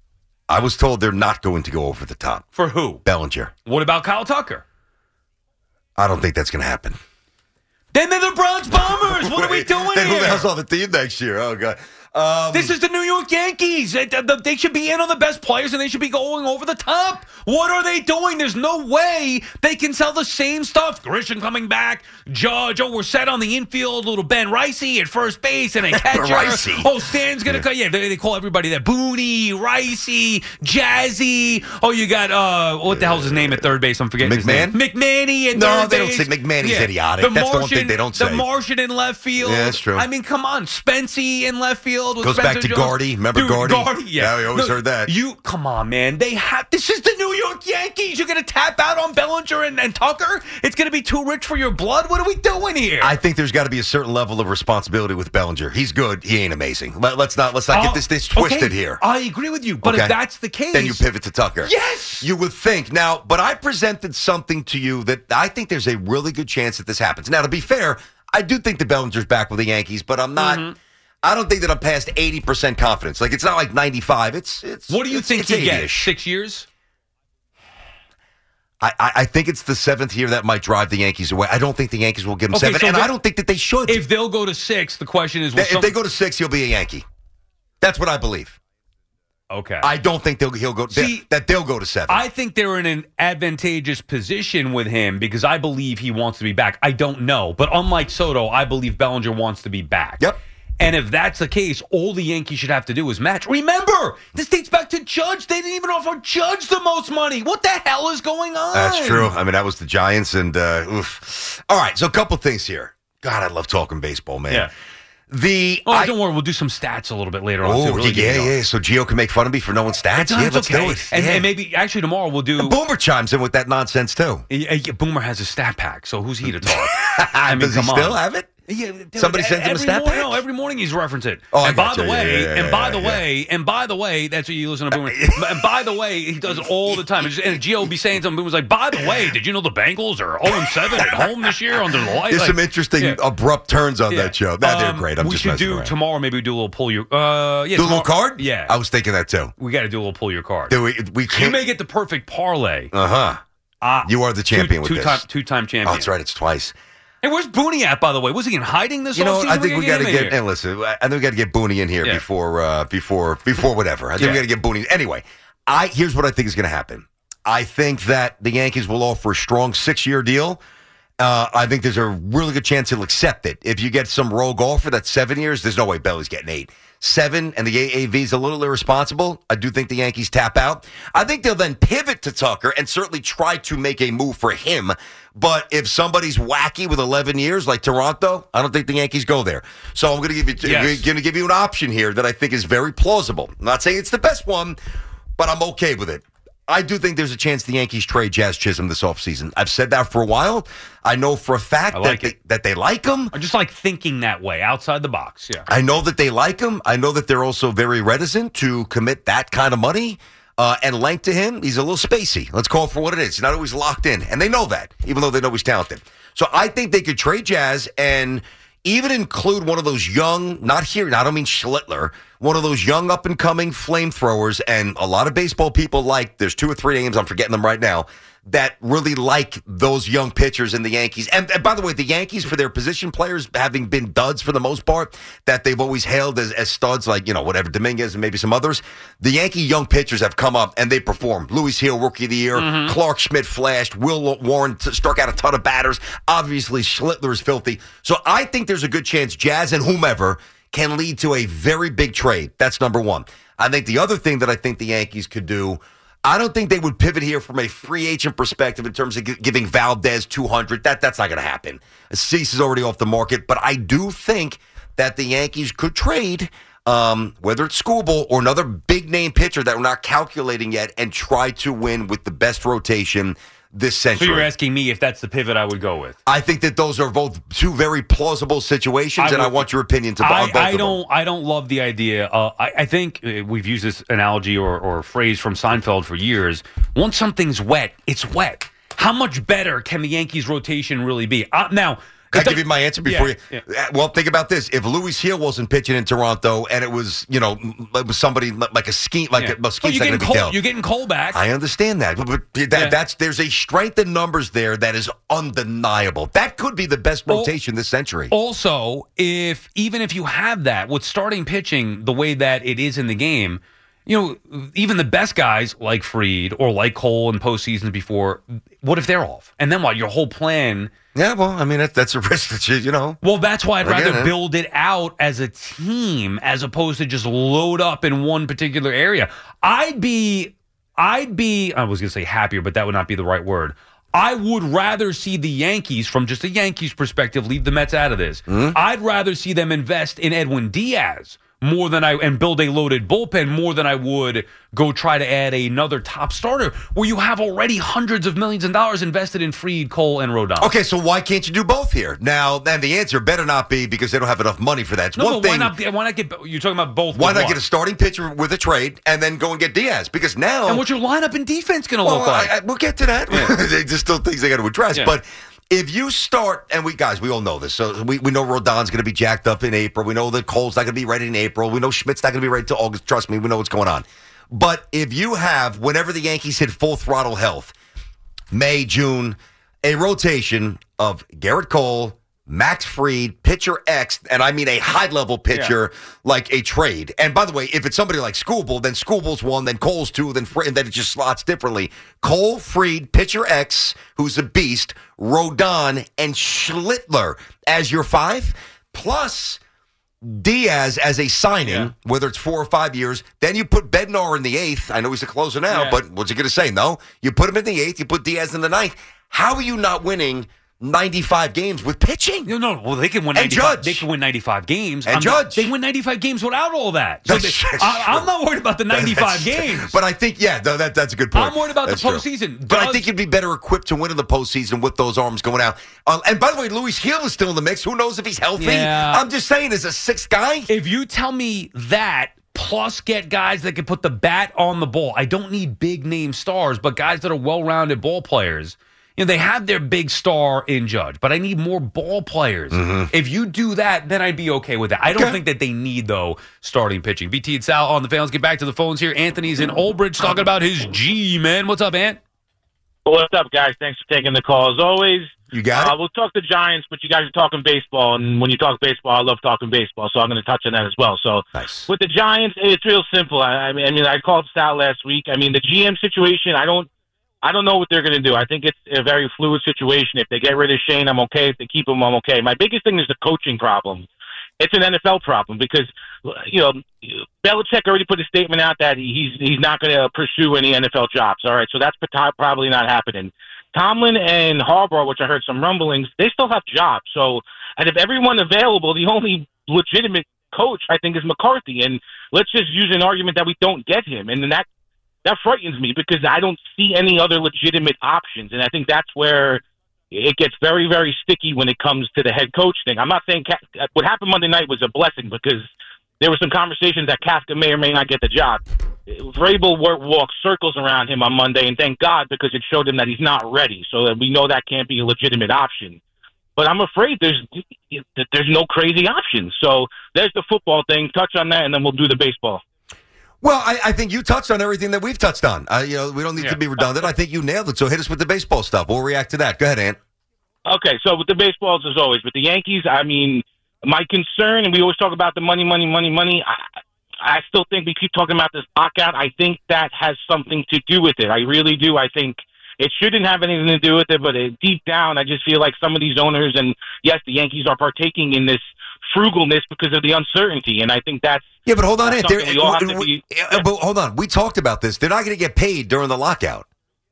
I was told they're not going to go over the top. For who? Bellinger. What about Kyle Tucker? I don't think that's going to happen. Then they're the Bronx Bombers. What are we doing Then here? who the hell's on the team next year? Oh, God. Um, This is the New York Yankees. They, they should be in on the best players, and they should be going over the top. What are they doing? There's no way they can sell the same stuff. Grisham coming back. Judge. Oh, we're set on the infield. Little Ben Ricey at first base and a catcher. Ricey. Oh, Stan's going to Yeah. cut. Yeah, they, they call everybody that. Booney, Ricey, Jazzy. Oh, you got, uh, what the hell's his name at third base? I'm forgetting his name. McMahon? McManny at No, third they don't base. say McManny's Yeah. idiotic. That's the one thing they don't say. The Martian in left field. Yeah, that's true. I mean, come on. Spency in left field. With Goes Spencer back to Jones. Gardy. Remember Dude, Gardy? Gardy, yeah. Yeah, we always No, heard that. You come on, man. They have this is the New York Yankees. You're gonna tap out on Bellinger and, and Tucker. It's gonna be too rich for your blood. What are we doing here? I think there's got to be a certain level of responsibility with Bellinger. He's good. He ain't amazing. Let, let's not let's not Uh, get this this twisted okay, here. I agree with you, but Okay? if that's the case, Then you pivot to Tucker. Yes! You would think. Now, but I presented something to you that I think there's a really good chance that this happens. Now, to be fair, I do think the Bellinger's back with the Yankees, but I'm not. Mm-hmm. I don't think that I'm past eighty percent confidence. Like, it's not like ninety-five. It's it's. What do you it's, think it's he gets? eighty-ish. Six years? I, I, I think it's the seventh year that might drive the Yankees away. I don't think the Yankees will give him Okay, seven, so and they- I don't think that they should. If they'll go to six, the question is, will They- some- if they go to six, he'll be a Yankee. That's what I believe. Okay. I don't think they'll he'll go See, that they'll go to seven. I think they're in an advantageous position with him because I believe he wants to be back. I don't know, but unlike Soto, I believe Bellinger wants to be back. Yep. And if that's the case, all the Yankees should have to do is match. Remember, this dates back to Judge. They didn't even offer Judge the most money. What the hell is going on? That's true. I mean, that was the Giants, and uh, oof. All right, so a couple things here. God, I love talking baseball, man. Yeah. The Oh, I, don't worry. We'll do some stats a little bit later on. oh too. Really yeah, get yeah, it going. yeah. So Gio can make fun of me for knowing stats. No, yeah, it's let's okay. do it. And, yeah. and maybe actually tomorrow we'll do. And Boomer chimes in with that nonsense too. Yeah, yeah, Boomer has a stat pack, so who's he to talk? I mean, Does he come still on. have it? Yeah, dude, Somebody sends him a every stat morning, pack? No, every morning he's referencing it. Oh, I and by gotcha. the way, Yeah, yeah, and by yeah, the yeah. way, and by the way, that's what you listen to Boomer. and by the way, he does it all the time. And just- and Gio will be saying something. Boomer's like, by the way, did you know the Bengals are oh and seven at home this year under the light? There's Like, some interesting yeah. abrupt turns on Yeah. that show. Nah, they're Um, great. I'm we just should messing do around. tomorrow. Maybe we do a little pull your. Uh, yeah, Do a little tomorrow- card? Yeah, I was thinking that too. we got to do a little pull your card. Do we? We You can't. may get the perfect parlay. Uh huh. Ah, You are the champion two, with two this. time, two time champion. Oh, that's right. It's twice. Hey, where's Booney at? By the way, was he in hiding this? You know, offseason? I think we got to him in get. here. And listen, I think we got to get Booney in here Yeah. before, uh, before, before whatever. I think we Yeah. got to get Booney. Anyway, I here's what I think is going to happen. I think that the Yankees will offer a strong six-year deal. Uh, I think there's a really good chance he'll accept it. If you get some rogue offer that's seven years, there's no way Belly's getting eight. Seven, and the A A V is a little irresponsible. I do think the Yankees tap out. I think they'll then pivot to Tucker and certainly try to make a move for him. But if somebody's wacky with eleven years like Toronto, I don't think the Yankees go there. So I'm going to give you Yes. going to give you an option here that I think is very plausible. I'm not saying it's the best one, but I'm okay with it. I do think there's a chance the Yankees trade Jazz Chisholm this offseason. I've said that for a while. I know for a fact I like that, it. they, that they like him. I just like thinking that way, outside the box. Yeah. I know that they like him. I know that they're also very reticent to commit that kind of money uh, and length to him. He's a little spacey. Let's call it for what it is. He's not always locked in. And they know that, even though they know he's talented. So I think they could trade Jazz and even include one of those young, not here, I don't mean Schlittler, one of those young up-and-coming flamethrowers, and a lot of baseball people like, there's two or three names, I'm forgetting them right now, that really like those young pitchers in the Yankees. And, and by the way, the Yankees, for their position players, having been duds for the most part, that they've always hailed as, as studs, like, you know, whatever, Dominguez and maybe some others, the Yankee young pitchers have come up and they perform. Luis Hill, Rookie of the Year. Mm-hmm. Clark Schmidt flashed. Will Warren t- struck out a ton of batters. Obviously, Schlittler is filthy. So I think there's a good chance Jazz and whomever can lead to a very big trade. That's number one. I think the other thing that I think the Yankees could do, I don't think they would pivot here from a free agent perspective in terms of gi- giving Valdez two hundred. That That's not going to happen. Cease is already off the market. But I do think that the Yankees could trade, um, whether it's Skubal or another big-name pitcher that we're not calculating yet, and try to win with the best rotation this So century. you're asking me if that's the pivot I would go with? I think that those are both two very plausible situations, I and I would- want your opinion to I, on both I of them. don't. I don't love the idea. Uh, I, I think uh, we've used this analogy or, or phrase from Seinfeld for years. Once something's wet, it's wet. How much better can the Yankees' rotation really be? Uh, now, Can I give you my answer before Yeah, you? yeah. Uh, Well, think about this. If Louis Hill wasn't pitching in Toronto and it was, you know, it was somebody like a ski, like Yeah. a, a ski, Well, you're, getting big Cole, deal. you're getting Cole back. I understand that, but, but that, Yeah. that's there's a strength in numbers there that is undeniable. That could be the best rotation this century. Also, if even if you have that with starting pitching the way that it is in the game, you know, even the best guys like Fried or like Cole in postseasons before, what if they're off? And then what? Your whole plan. Yeah, well, I mean, that, that's a risk that you, you know. Well, that's why I'd Again, rather huh? build it out as a team as opposed to just load up in one particular area. I'd be, I'd be, I was going to say happier, but that would not be the right word. I would rather see the Yankees, from just a Yankees perspective, leave the Mets out of this. Mm-hmm. I'd rather see them invest in Edwin Diaz more than I and build a loaded bullpen more than I would go try to add another top starter where you have already hundreds of millions of dollars invested in Fried, Cole, and Rodon. Okay, so why can't you do both here? Now, then the answer better not be because they don't have enough money for that. It's No, one but thing. why not? Why not get? You're talking about both. Why with not what? get a starting pitcher with a trade and then go and get Diaz? Because now, And what's your lineup and defense going to well, look like? I, I, we'll get to that. There's still things they got to address, Yeah. but. If you start, and we guys, we all know this, so we, we know Rodon's going to be jacked up in April. We know that Cole's not going to be ready in April. We know Schmidt's not going to be ready till August. Trust me, we know what's going on. But if you have, whenever the Yankees hit full throttle health, May, June, a rotation of Garrett Cole, Max Fried, pitcher X, and I mean a high-level pitcher like a trade. And by the way, if it's somebody like Skubal, then Skubal's one, then Cole's two, then Fried, and then it just slots differently. Cole, Fried, pitcher X, who's a beast, Rodon, and Schlittler as your five, plus Diaz as a signing, Yeah. whether it's four or five years. Then you put Bednar in the eighth. I know he's a closer now, Yeah. but what's he going to say? No. You put him in the eighth. You put Diaz in the ninth. How are you not winning ninety-five games with pitching? No, no. Well, they can win. And ninety-five, Judge. They can win ninety-five games. And I'm Judge. Not, they win ninety-five games without all that. So That's- they- that's I, I'm true. not worried about the ninety-five That's- games. But I think, yeah, no, that, that's a good point. I'm worried about the That's true. postseason. But I Does- think you'd be better equipped to win in the postseason with those arms going out. Uh, and by the way, Luis Hill is still in the mix. Who knows if he's healthy? Yeah. I'm just saying, as a sixth guy. If you tell me that, plus get guys that can put the bat on the ball, I don't need big name stars, but guys that are well-rounded ball players. You know, they have their big star in Judge, but I need more ball players. If you do that, then I'd be okay with that. I don't Mm-hmm. Okay. think that they need, though, starting pitching. B T and Sal on the fan. Let's get back to the phones here. Anthony's in Old Bridge talking about his G, man. What's up, Ant? What's up, guys? Thanks for taking the call. As always, you got uh, we'll talk the Giants, but you guys are talking baseball, and when you talk baseball, I love talking baseball, so I'm going to touch on that as well. So nice. With the Giants, it's real simple. I, I mean, I mean, I called Sal last week. I mean, the G M situation, I don't, I don't know what they're going to do. I think it's a very fluid situation. If they get rid of Shane, I'm okay. If they keep him, I'm okay. My biggest thing is the coaching problem. It's an N F L problem because, you know, Belichick already put a statement out that he's he's not going to pursue any N F L jobs. All right, so that's probably not happening. Tomlin and Harbaugh, which I heard some rumblings, they still have jobs. So, and if everyone available, the only legitimate coach, I think, is McCarthy. And let's just use an argument that we don't get him. And then that that frightens me because I don't see any other legitimate options. And I think that's where it gets very, very sticky when it comes to the head coach thing. I'm not saying Ka- what happened Monday night was a blessing because there were some conversations that Kafka may or may not get the job. Vrabel walked circles around him on Monday, and thank God because it showed him that he's not ready. So that we know that can't be a legitimate option. But I'm afraid there's that there's no crazy options. So there's the football thing. Touch on that, and then we'll do the baseball. Well, I, I think you touched on everything that we've touched on. Uh, you know, we don't need Yeah. to be redundant. I think you nailed it. So hit us with the baseball stuff. We'll react to that. Go ahead, Ant. Okay, so with the baseballs, as always, with the Yankees, I mean, my concern, and we always talk about the money, money, money, money. I, I still think we keep talking about this lockout. I think that has something to do with it. I really do. I think it shouldn't have anything to do with it, but it, deep down, I just feel like some of these owners, and yes, the Yankees are partaking in this frugalness because of the uncertainty, and I think that's Yeah, but hold on, that's Ant. There- something we all have to we- be. uh, but hold on. We talked about this. They're not going to get paid during the lockout.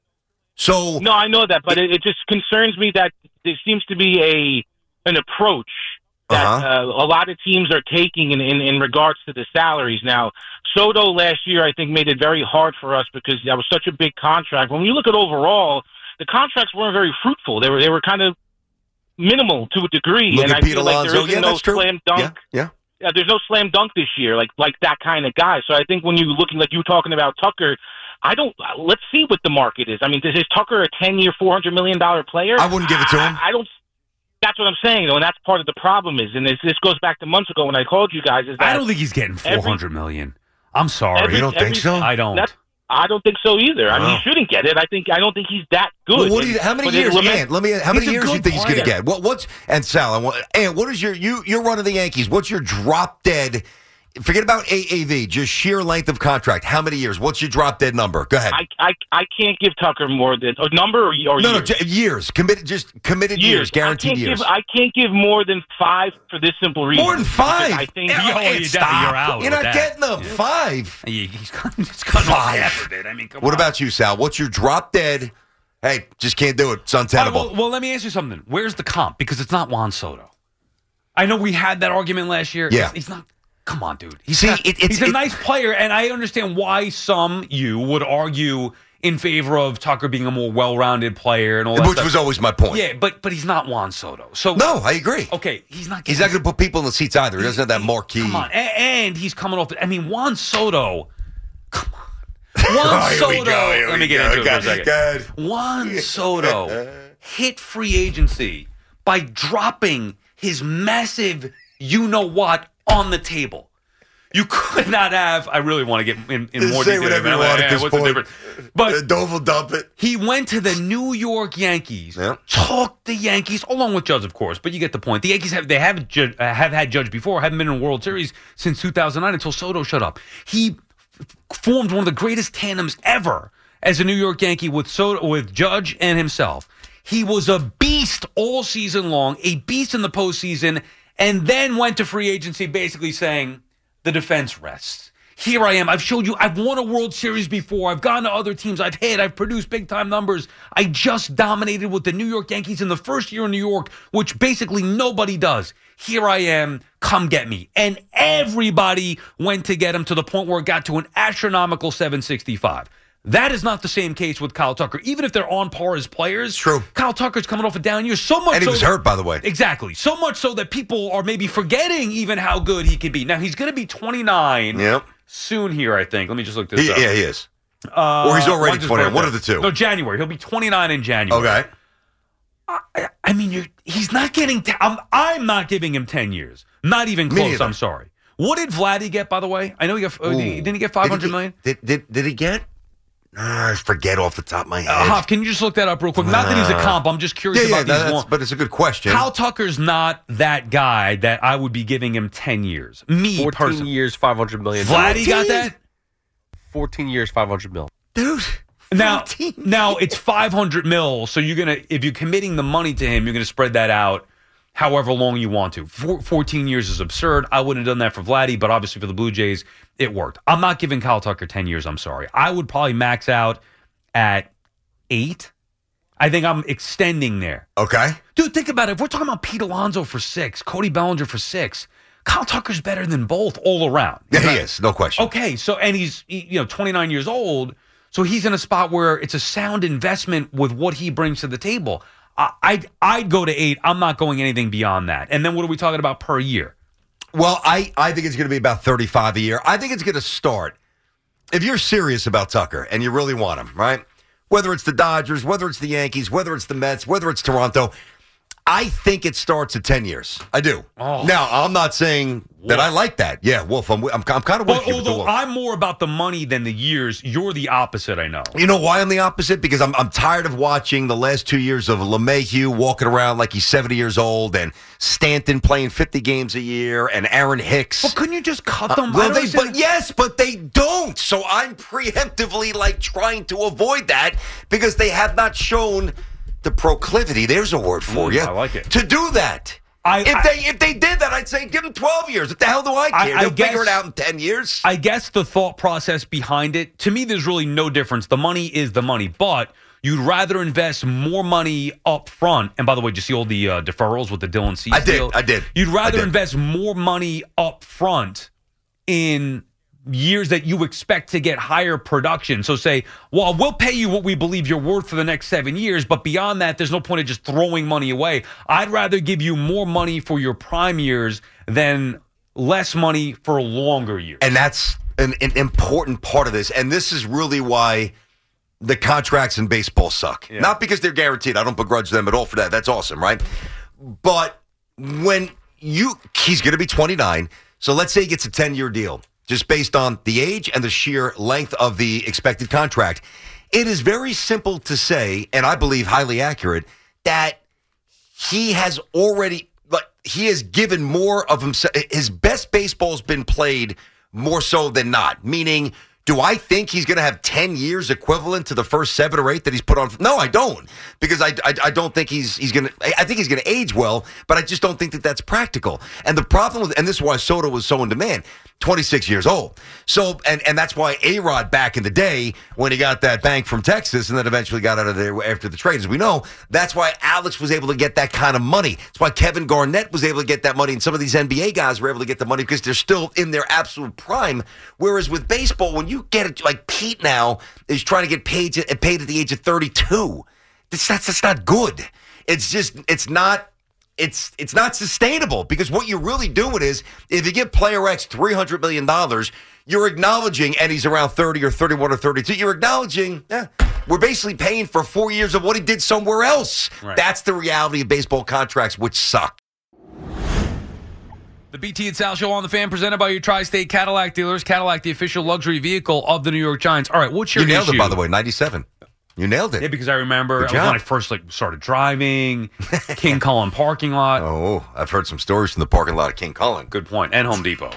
So No, I know that, but it, it just concerns me that there seems to be a an approach that Uh-huh. uh, a lot of teams are taking in, in, in regards to the salaries. Now, Soto last year, I think, made it very hard for us because that was such a big contract. When you look at overall, the contracts weren't very fruitful. They were they were kind of minimal to a degree. Look and at I Pete feel like Alonso. there isn't Yeah, no that's true. slam dunk. Yeah, yeah. Yeah, there's no slam dunk this year, like like that kind of guy. So I think when you looking like you were talking about Tucker, I don't. Let's see what the market is. I mean, is Tucker a ten-year, four hundred million dollar player? I wouldn't give it to him. I, I don't. That that's what I'm saying, though, and that's part of the problem is, and this, this goes back to months ago when I called you guys, is that I don't think he's getting four hundred million. I'm sorry. Every, you don't every, think so? I don't. I don't think so either. I mean, Wow. he shouldn't get it. I think I don't think he's that good. Well, what do you, how many But years, it- Ant? Let me. How He's many a years do you good think he's going to player. get? What? What's and Sal? I want, Ant, what is your you? You're running the Yankees. What's your drop dead? Forget about A A V. Just sheer length of contract. How many years? What's your drop dead number? Go ahead. I, I I can't give Tucker more than a number or, or no, years. no, j- years. Committed, just committed years, guaranteed I can't years. Give, I can't give more than five for this simple reason. More than five? Because I think Yeah, Oh, Ant, you stop. you're out You're with not that. getting them. Yeah. Five. He- He's got he's got Five. half of it. I mean, come What on. about you, Sal? What's your drop dead? Hey, just can't do it. It's All right, untenable. well, well, let me ask you something. Where's the comp? Because it's not Juan Soto. I know we had that argument last year. Yeah. He's, he's not. Come on, dude. He's, See, got- it- it's- he's a it- nice player, and I understand why some you would argue in favor of Tucker being a more well-rounded player and all that Which stuff. was always my point. Yeah, but but he's not Juan Soto. So No, I agree. Okay, he's not. He's getting- not going to put people in the seats either. He doesn't have that marquee. Come on, a- and he's coming off. The, I mean, Juan Soto. Come on, Juan Oh, here we Soto. go, here let we me get go. into it for a Go- second. go ahead. Juan Soto hit free agency by dropping his massive, you know what, on the table. You could not have. I really want to get in, in Just more say detail. whatever man. you want Yeah, at this what's the point. difference? But Dove will dump it. he went to the New York Yankees, talked the Yankees, along with Judge, of course, but you get the point. The Yankees have they have Judge, uh, have had Judge before, haven't been in a World Series since two thousand nine until Soto shut up. He f- formed one of the greatest tandems ever as a New York Yankee with Soto, with Judge and himself. He was a beast all season long, a beast in the postseason, and then went to free agency basically saying, the defense rests. Here I am. I've showed you I've won a World Series before. I've gone to other teams. I've hit. I've produced big-time numbers. I just dominated with the New York Yankees in the first year in New York, which basically nobody does. Here I am. Come get me. And everybody went to get him to the point where it got to an astronomical seven sixty-five. That is not the same case with Kyle Tucker. Even if they're on par as players, true. Kyle Tucker's coming off a down year. So much And he so was that- hurt, by the way. Exactly. So much so that people are maybe forgetting even how good he can be. Now, he's going to be twenty-nine Yep. soon here, I think. Let me just look this He, up. yeah, he is. Uh, Or he's already when's his twenty-nine. One birthday? of the two. No, January. He'll be twenty-nine in January. Okay. I, I mean, you're, he's not getting. T- I'm, I'm not giving him ten years. Not even Me close. neither. I'm sorry. What did Vladdy get, by the way? I know he got. Uh, did he- didn't he get five hundred million? Did, did, did he get? Ah, I forget off the top of my head. Uh, Hoff, can you just look that up real quick? Not that he's a Uh, comp. I'm just curious yeah, yeah, about that- these that's- long. but it's a good question. Kyle Tucker's not that guy that I would be giving him ten years. Me fourteen personally. years, five hundred million. Vladdy got that? fourteen years, five hundred mil. Dude. Now, now it's five hundred mil. So you're gonna, if you're committing the money to him, you're gonna spread that out however long you want to. Four, fourteen years is absurd. I wouldn't have done that for Vladdy, but obviously for the Blue Jays, it worked. I'm not giving Kyle Tucker ten years. I'm sorry. I would probably max out at eight. I think I'm extending there. Okay. Dude, think about it. If we're talking about Pete Alonso for six, Cody Bellinger for six, Kyle Tucker's better than both all around. Yeah, he is. No question. Okay, so and he's he- you know twenty-nine years old, so he's in a spot where it's a sound investment with what he brings to the table. I, I'd I'd go to eight. I'm not going anything beyond that. And then what are we talking about per year? Well, I, I think it's going to be about thirty-five a year. I think it's going to start. If you're serious about Tucker and you really want him, right? Whether it's the Dodgers, whether it's the Yankees, whether it's the Mets, whether it's Toronto, I think it starts at ten years. I do. Oh. Now, I'm not saying that I like that. Yeah, Wolf, I'm, I'm, I'm kind of with Well, you with the although Wolf. I'm more about the money than the years, you're the opposite. I know. You know why I'm the opposite? Because I'm I'm tired of watching the last two years of LeMahieu walking around like he's seventy years old and Stanton playing fifty games a year and Aaron Hicks. Well, couldn't you just cut them? Uh, well, I don't they, understand- but yes, but they don't. So I'm preemptively like trying to avoid that because they have not shown the proclivity. There's a word for Mm, you. I like it. To do that. I, if I- they if they did that, I'd say give them twelve years. What the hell do I care? I- I They'll figure guess- it out in ten years. I guess the thought process behind it, to me, there's really no difference. The money is the money, but you'd rather invest more money up front. And by the way, did you see all the uh, deferrals with the Dylan Cease I did, deal? I did. You'd rather I did. invest more money up front in years that you expect to get higher production. So say, well, we'll pay you what we believe you're worth for the next seven years, but beyond that, there's no point of just throwing money away. I'd rather give you more money for your prime years than less money for longer years. And that's an, an important part of this. And this is really why the contracts in baseball suck. Yeah. Not because they're guaranteed. I don't begrudge them at all for that. That's awesome, right? but when you, he's going to be twenty-nine. So let's say he gets a ten-year deal, just based on the age and the sheer length of the expected contract. It is very simple to say, and I believe highly accurate, that he has already, like, he has given more of himself. His best baseball has been played more so than not, meaning, do I think he's going to have ten years equivalent to the first seven or eight that he's put on? No, I don't, because I, I, I don't think he's he's going to. I think he's going to age well, but I just don't think that that's practical. And the problem with, and this is why Soto was so in demand. twenty-six years old. So, and, and that's why A-Rod back in the day, when he got that bank from Texas and then eventually got out of there after the trade, as we know, that's why Alex was able to get that kind of money. That's why Kevin Garnett was able to get that money, and some of these N B A guys were able to get the money because they're still in their absolute prime. Whereas with baseball, when you get it, like Pete now is trying to get paid, to, paid at the age of thirty-two. That's, that's, that's not good. It's just, it's not. It's it's not sustainable, because what you're really doing is, if you give player X three hundred million dollars, you're acknowledging, and he's around thirty or thirty-one or thirty-two, you're acknowledging, yeah, we're basically paying for four years of what he did somewhere else. Right. That's the reality of baseball contracts, which suck. The B T and Sal Show on the Fan, presented by your Tri-State Cadillac dealers. Cadillac, the official luxury vehicle of the New York Giants. All right, what's your You nailed issue? it, by the way, ninety-seven. You nailed it. Yeah, because I remember Good when job. I first like started driving, King Cullen parking lot. Oh, I've heard some stories from the parking lot of King Cullen. Good point. And Home Depot.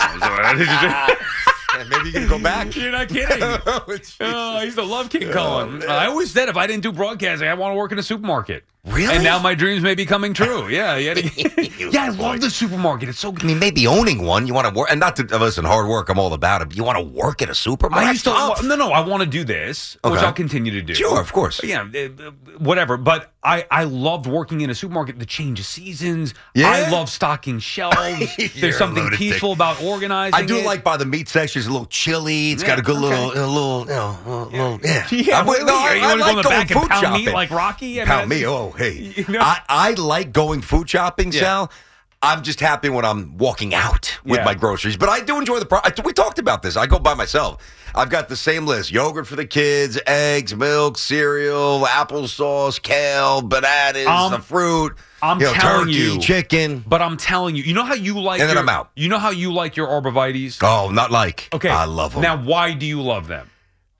Yeah, maybe you can go back. You're not kidding. Oh, I used to love King Cullen. I always said if I didn't do broadcasting, I want to work in a supermarket. Really? And now my dreams may be coming true. Yeah, yeah. Yeah, I love the supermarket. It's so good. I mean, maybe owning one, you want to work, and not to listen, hard work, I'm all about it, but you want to work at a supermarket? I used to, Tough. no, no, I want to do this, which Okay. I'll continue to do. Sure, of course. Yeah, uh, whatever. But I, I loved working in a supermarket, the change of seasons. Yeah. I love stocking shelves. You're There's a something lunatic. peaceful about organizing I do it. like by the meat section, it's a little chilly. It's Yeah, got a good okay. little, a little, you know, a little, yeah. Yeah, I'm with- really? no, I, You I wanna go in like the going back and food pound meat shopping. like Rocky? I mean, Pound me, that's- oh, hey. You know? I, I like going food shopping, Yeah. Sal. I'm just happy when I'm walking out with Yeah. my groceries. But I do enjoy the pro- I, we talked about this. I go by myself. I've got the same list. Yogurt for the kids, eggs, milk, cereal, applesauce, kale, bananas, Um, the fruit, I'm you know, telling turkey, you. chicken. But I'm telling you, you know how you like And then your, I'm out. You know how you like your arborvitaes? Oh, not like. Okay. I love them. Now, why do you love them?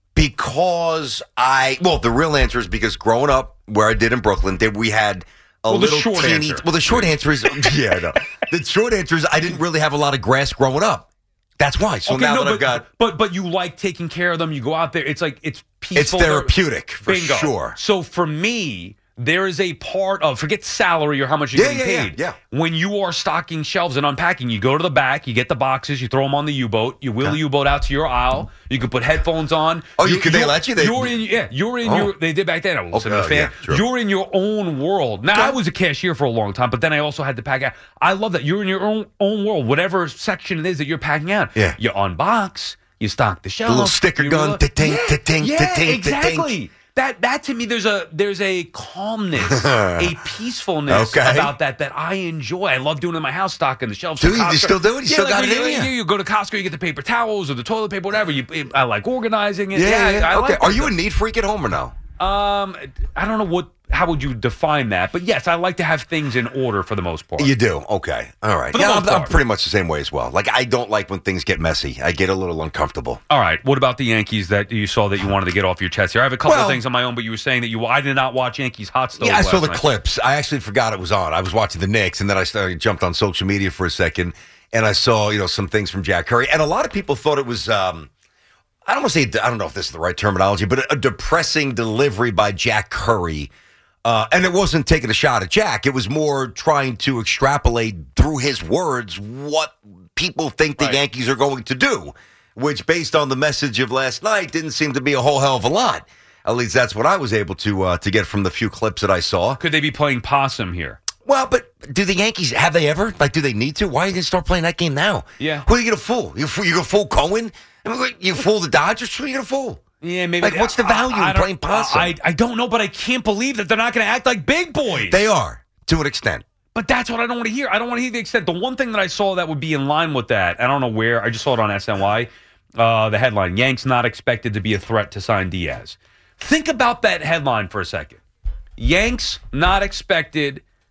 Because I, well, the real answer is because growing up where I did in Brooklyn, there we had a Well, the little short teeny. answer. Well, the short answer is, yeah, I know. The short answer is I didn't really have a lot of grass growing up. That's why. So okay, now no, that but, I've got, but but you like taking care of them. You go out there. It's like it's peaceful. it's therapeutic for Bingo. sure. So for me, there is a part of, forget salary or how much you're Yeah, getting yeah, paid. yeah, When you are stocking shelves and unpacking, you go to the back, you get the boxes, you throw them on the U-boat, you wheel the U-boat out to your aisle. You can put headphones on. Oh, you could- they let you? They- you're in. Yeah, you're in Oh. your. They did back then. I was Okay, a oh, fan. yeah, sure. You're in your own world. Now Okay. I was a cashier for a long time, but then I also had to pack out. I love that you're in your own own world. Whatever section it is that you're packing out. Yeah. You unbox. You stock the shelf. little sticker you gun, relo- ta-ting, yeah, ta-ting, yeah, ta-ting, exactly. That that to me, there's a there's a calmness, a peacefulness Okay. about that that I enjoy. I love doing it in my house, stocking the shelves. Do from you? You Costco. still do it? You Yeah, still like got when it you, in you? you? You go to Costco, you get the paper towels or the toilet paper, whatever. You, I like organizing it. Yeah, Yeah, yeah. I okay. like Are that you a stuff. neat freak at home or no? Um, I don't know what. How would you define that? But yes, I like to have things in order for the most part. You do? Okay. All right. For the Yeah, most I'm, I'm part. pretty much the same way as well. Like, I don't like when things get messy. I get a little uncomfortable. All right. What about the Yankees that you saw that you wanted to get off your chest here? I have a couple Well- of things on my own, but you were saying that you. I did not watch Yankees hot stove. Yeah, I saw last the night. clips. I actually forgot it was on. I was watching the Knicks, and then I started jumped on social media for a second, and I saw, you know, some things from Jack Curry. And a lot of people thought it was, um, I don't want to say, I don't know if this is the right terminology, but a, a depressing delivery by Jack Curry. Uh, and it wasn't taking a shot at Jack. It was more trying to extrapolate through his words what people think the Right. Yankees are going to do, which, based on the message of last night, didn't seem to be a whole hell of a lot. At least that's what I was able to uh, to get from the few clips that I saw. Could they be playing possum here? Well, but do the Yankees, have they ever? Like, do they need to? Why are you going to start playing that game now? Yeah. Who are you going to fool? You fool, you going to fool Cohen? I mean, you fool the Dodgers? Who are you going to fool? Yeah, maybe. Like, what's the value I- I in don't- playing possum? I, I don't know, but I can't believe that they're not going to act like big boys. They are, to an extent. But that's what I don't want to hear. I don't want to hear the extent. The one thing that I saw that would be in line with that, I don't know where, I just saw it on S N Y, uh, the headline, Yanks not expected to be a threat to sign Diaz. Think about that headline for a second. Yanks not expected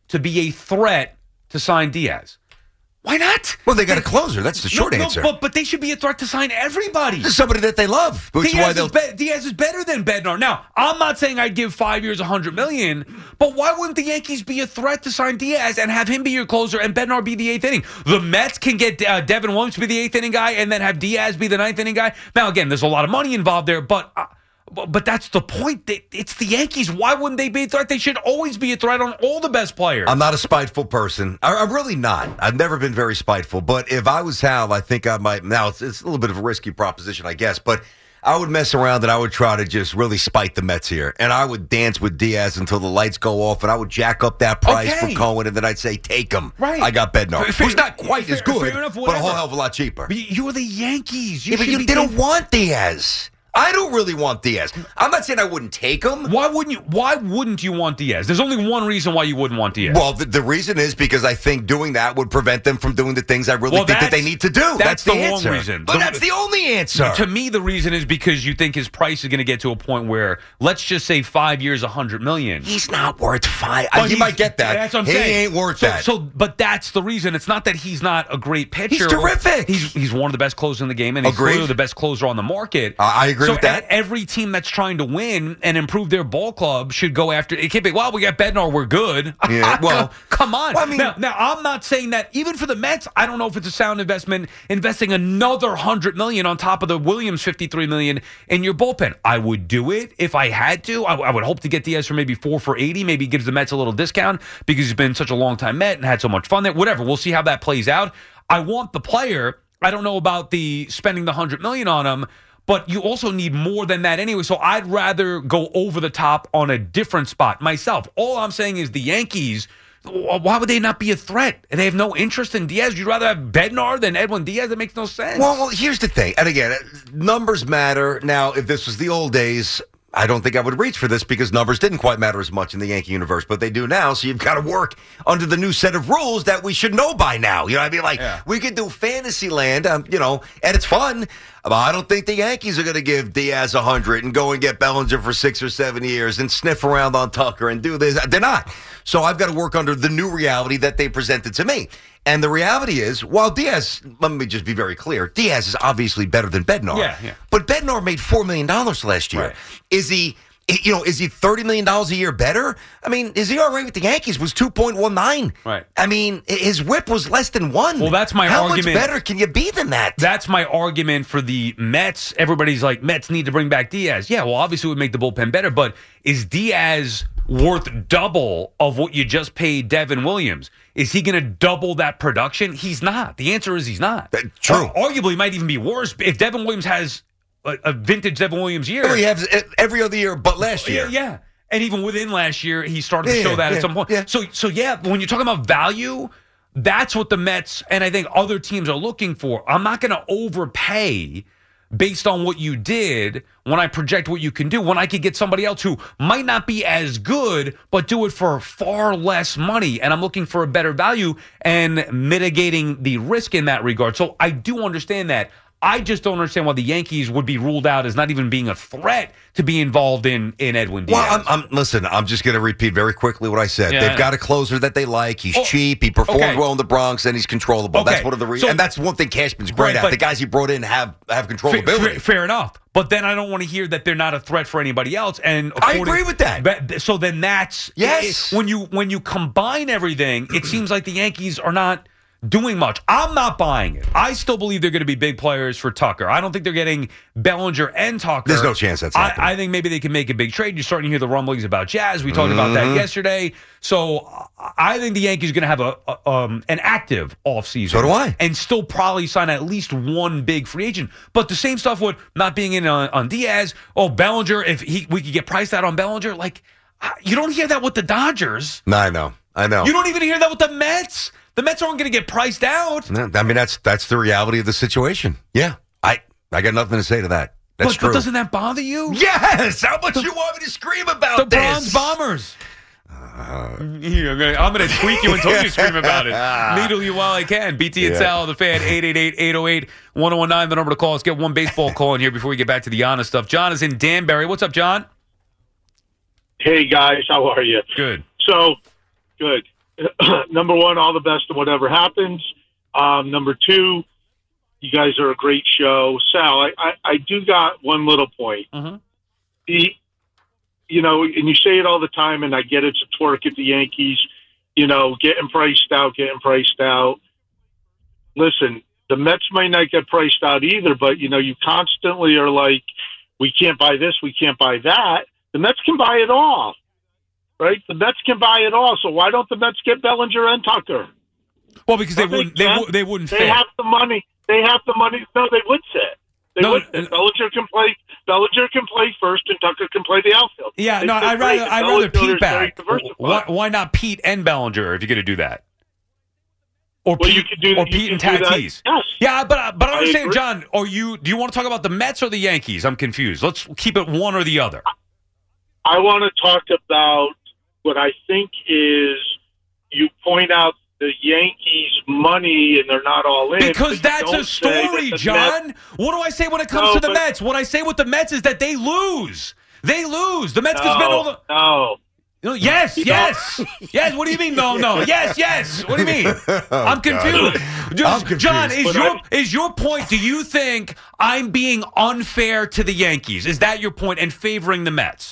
to be a threat to sign Diaz? Why not? Well, they got a closer. That's the short no, no, answer. But, but they should be a threat to sign everybody. This is somebody that they love. Which is why Diaz, they'll... is be- Diaz is better than Bednar. Now, I'm not saying I'd give five years, one hundred million dollars, but why wouldn't the Yankees be a threat to sign Diaz and have him be your closer and Bednar be the eighth inning? The Mets can get uh, Devin Williams to be the eighth inning guy and then have Diaz be the ninth inning guy. Now, again, there's a lot of money involved there, but... Uh, But that's the point. It's the Yankees. Why wouldn't they be a threat? They should always be a threat on all the best players. I'm not a spiteful person. I, I'm really not. I've never been very spiteful. But if I was Hal, I think I might. Now, it's, it's a little bit of a risky proposition, I guess. But I would mess around and I would try to just really spite the Mets here. And I would dance with Diaz until the lights go off. And I would jack up that price Okay. for Cohen. And then I'd say, take him. Right. I got Bednar. Fair- Who's not quite fair- as good, fair enough, but a whatever. whole hell of a lot cheaper. But you're the Yankees. You Yeah, but should you, be they don't taking- want Diaz. I don't really want Diaz. I'm not saying I wouldn't take him. Why wouldn't you? Why wouldn't you want Diaz? There's only one reason why you wouldn't want Diaz. Well, the, the reason is because I think doing that would prevent them from doing the things I really Well, think that they that's- need to do. That's, That's, the, the wrong answer. reason. But The- that's the only answer. To me, the reason is because you think his price is going to get to a point where, let's just say, five years, a hundred million. He's not worth five. But Uh, you he's- might get that. That's what I'm he saying. ain't worth so, that. So, but that's the reason. It's not that he's not a great pitcher. He's terrific. He's he's one of the best closers in the game, and he's Agreed. clearly the best closer on the market. Uh, I agree so with that. e- Every team that's trying to win and improve their ball club should go after. It can't be, well, we got Bednar, we're good. Yeah, well, come on. well, I mean- now, now, I'm not saying that even for the Mets. I don't know if it's a sound investment investing another hundred million on top of the Williams fifty-three million in your bullpen. I would do it if I had to. I, I would hope to get Diaz for maybe four for eighty. Maybe gives the Mets a little discount because he's been such a long time Met and had so much fun there. Whatever. We'll see how that plays out. I want the player. I don't know about the spending the hundred million on him. But you also need more than that anyway. So I'd rather go over the top on a different spot myself. All I'm saying is the Yankees, why would they not be a threat? They have no interest in Diaz. You'd rather have Bednar than Edwin Diaz? That makes no sense. Well, well, here's the thing. And again, numbers matter. Now, if this was the old days, I don't think I would reach for this because numbers didn't quite matter as much in the Yankee universe, but they do now. So you've got to work under the new set of rules that we should know by now. You know what I mean? Like, Yeah. we could do fantasy land, um, you know, and it's fun. But I don't think the Yankees are going to give Diaz a hundred and go and get Bellinger for six or seven years and sniff around on Tucker and do this. They're not. So I've got to work under the new reality that they presented to me. And the reality is, while Diaz, let me just be very clear, Diaz is obviously better than Bednar. Yeah, yeah. But Bednar made four million dollars last year. Right. Is he, you know, is he thirty million dollars a year better? I mean, his E R A with the Yankees was two point one nine. Right. I mean, his whip was less than one. Well, that's my How argument. much better can you be than that? That's my argument for the Mets. Everybody's like, Mets need to bring back Diaz. Yeah, well, obviously it would make the bullpen better, but is Diaz worth double of what you just paid Devin Williams? Is he going to double that production? He's not. The answer is he's not. True. Or arguably, it might even be worse if Devin Williams has a, a vintage Devin Williams year. Oh, he has every other year but last year. Yeah, yeah. And even within last year, he started to Yeah, show that yeah, at some point. yeah. So, so yeah, when you're talking about value, that's what the Mets and I think other teams are looking for. I'm not going to overpay based on what you did when I project what you can do, when I could get somebody else who might not be as good, but do it for far less money. And I'm looking for a better value and mitigating the risk in that regard. So I do understand that. I just don't understand why the Yankees would be ruled out as not even being a threat to be involved in, in Edwin Diaz. Well, I'm, I'm listen. I'm just going to repeat very quickly what I said. Yeah. They've got a closer that they like. He's Oh, cheap. He performed okay. well in the Bronx, and he's controllable. Okay. That's one of the reasons. So- and that's one thing Cashman's great Right, at. but- The guys he brought in have have Fair, controllability. fair, fair enough. But then I don't want to hear that they're not a threat for anybody else. And I according- agree with that. But- So then that's Yes. it- when you when you combine everything, it seems like the Yankees are not doing much. I'm not buying it. I still believe they're going to be big players for Tucker. I don't think they're getting Bellinger and Tucker. There's no chance that's I, happening. I think maybe they can make a big trade. You're starting to hear the rumblings about Jazz. We talked about that Mhm. yesterday. So I think the Yankees are going to have a, a um, an active offseason. So do I. And still probably sign at least one big free agent. But the same stuff with not being in on, on Diaz. Oh, Bellinger, if he we could get priced out on Bellinger. Like, uh, you don't hear that with the Dodgers. No, I know. I know. You don't even hear that with the Mets. The Mets aren't going to get priced out. No, I mean, that's that's the reality of the situation. Yeah, I I got nothing to say to that. That's but, true. but doesn't that bother you? Yes. How much you want me to scream about The this? Bronze Bombers. Yeah, I'm gonna, I'm gonna tweak you until you scream about it. Needle you while I can. B T and Yeah. Sal, the fan, eight eight eight, eight oh eight, one oh one nine, the number to call. Let's get one baseball call in here before we get back to the honest stuff. John is in Danbury. What's up, John? Hey, guys. How are you? Good. So, good. number one, all the best in whatever happens. Um, number two, you guys are a great show. Sal, I, I, I do got one little point. Mm-hmm. The, you know, and you say it all the time, and I get it's a twerk at the Yankees, you know, getting priced out, getting priced out. Listen, the Mets might not get priced out either, but, you know, you constantly are like, we can't buy this, we can't buy that. The Mets can buy it all, right? The Mets can buy it all. So why don't the Mets get Bellinger and Tucker? Well, because they That wouldn't, makes they, sense. w- they wouldn't They fit. have the money. They have the money. No, they would sit. They No, would sit. Bellinger can play. Bellinger can play first, and Tucker can play the outfield. Yeah, They no, fit I'd great. rather, I'd Bellinger's rather Pete very back. diversified. Why, why not Pete and Bellinger if you're going to do that? Or Well, Pete, you could do- or you Pete and could do that. Tatis. Yes. Yeah, but but I I understand, agree. John. Are you? Do you want to talk about the Mets or the Yankees? I'm confused. Let's keep it one or the other. I want to talk about what I think is you point out the Yankees' money, and they're not all in. Because but you that's don't a say that story, the John. Mets- What do I say when it comes No, to the but- Mets? What I say with the Mets is that they lose. They lose. The Mets can spend all the. No. No, yes, yes, yes. What do you mean? No, no. Yes, yes. What do you mean? I'm confused. Just- I'm confused. John, is But your I- is your point? Do you think I'm being unfair to the Yankees? Is that your point? And favoring the Mets?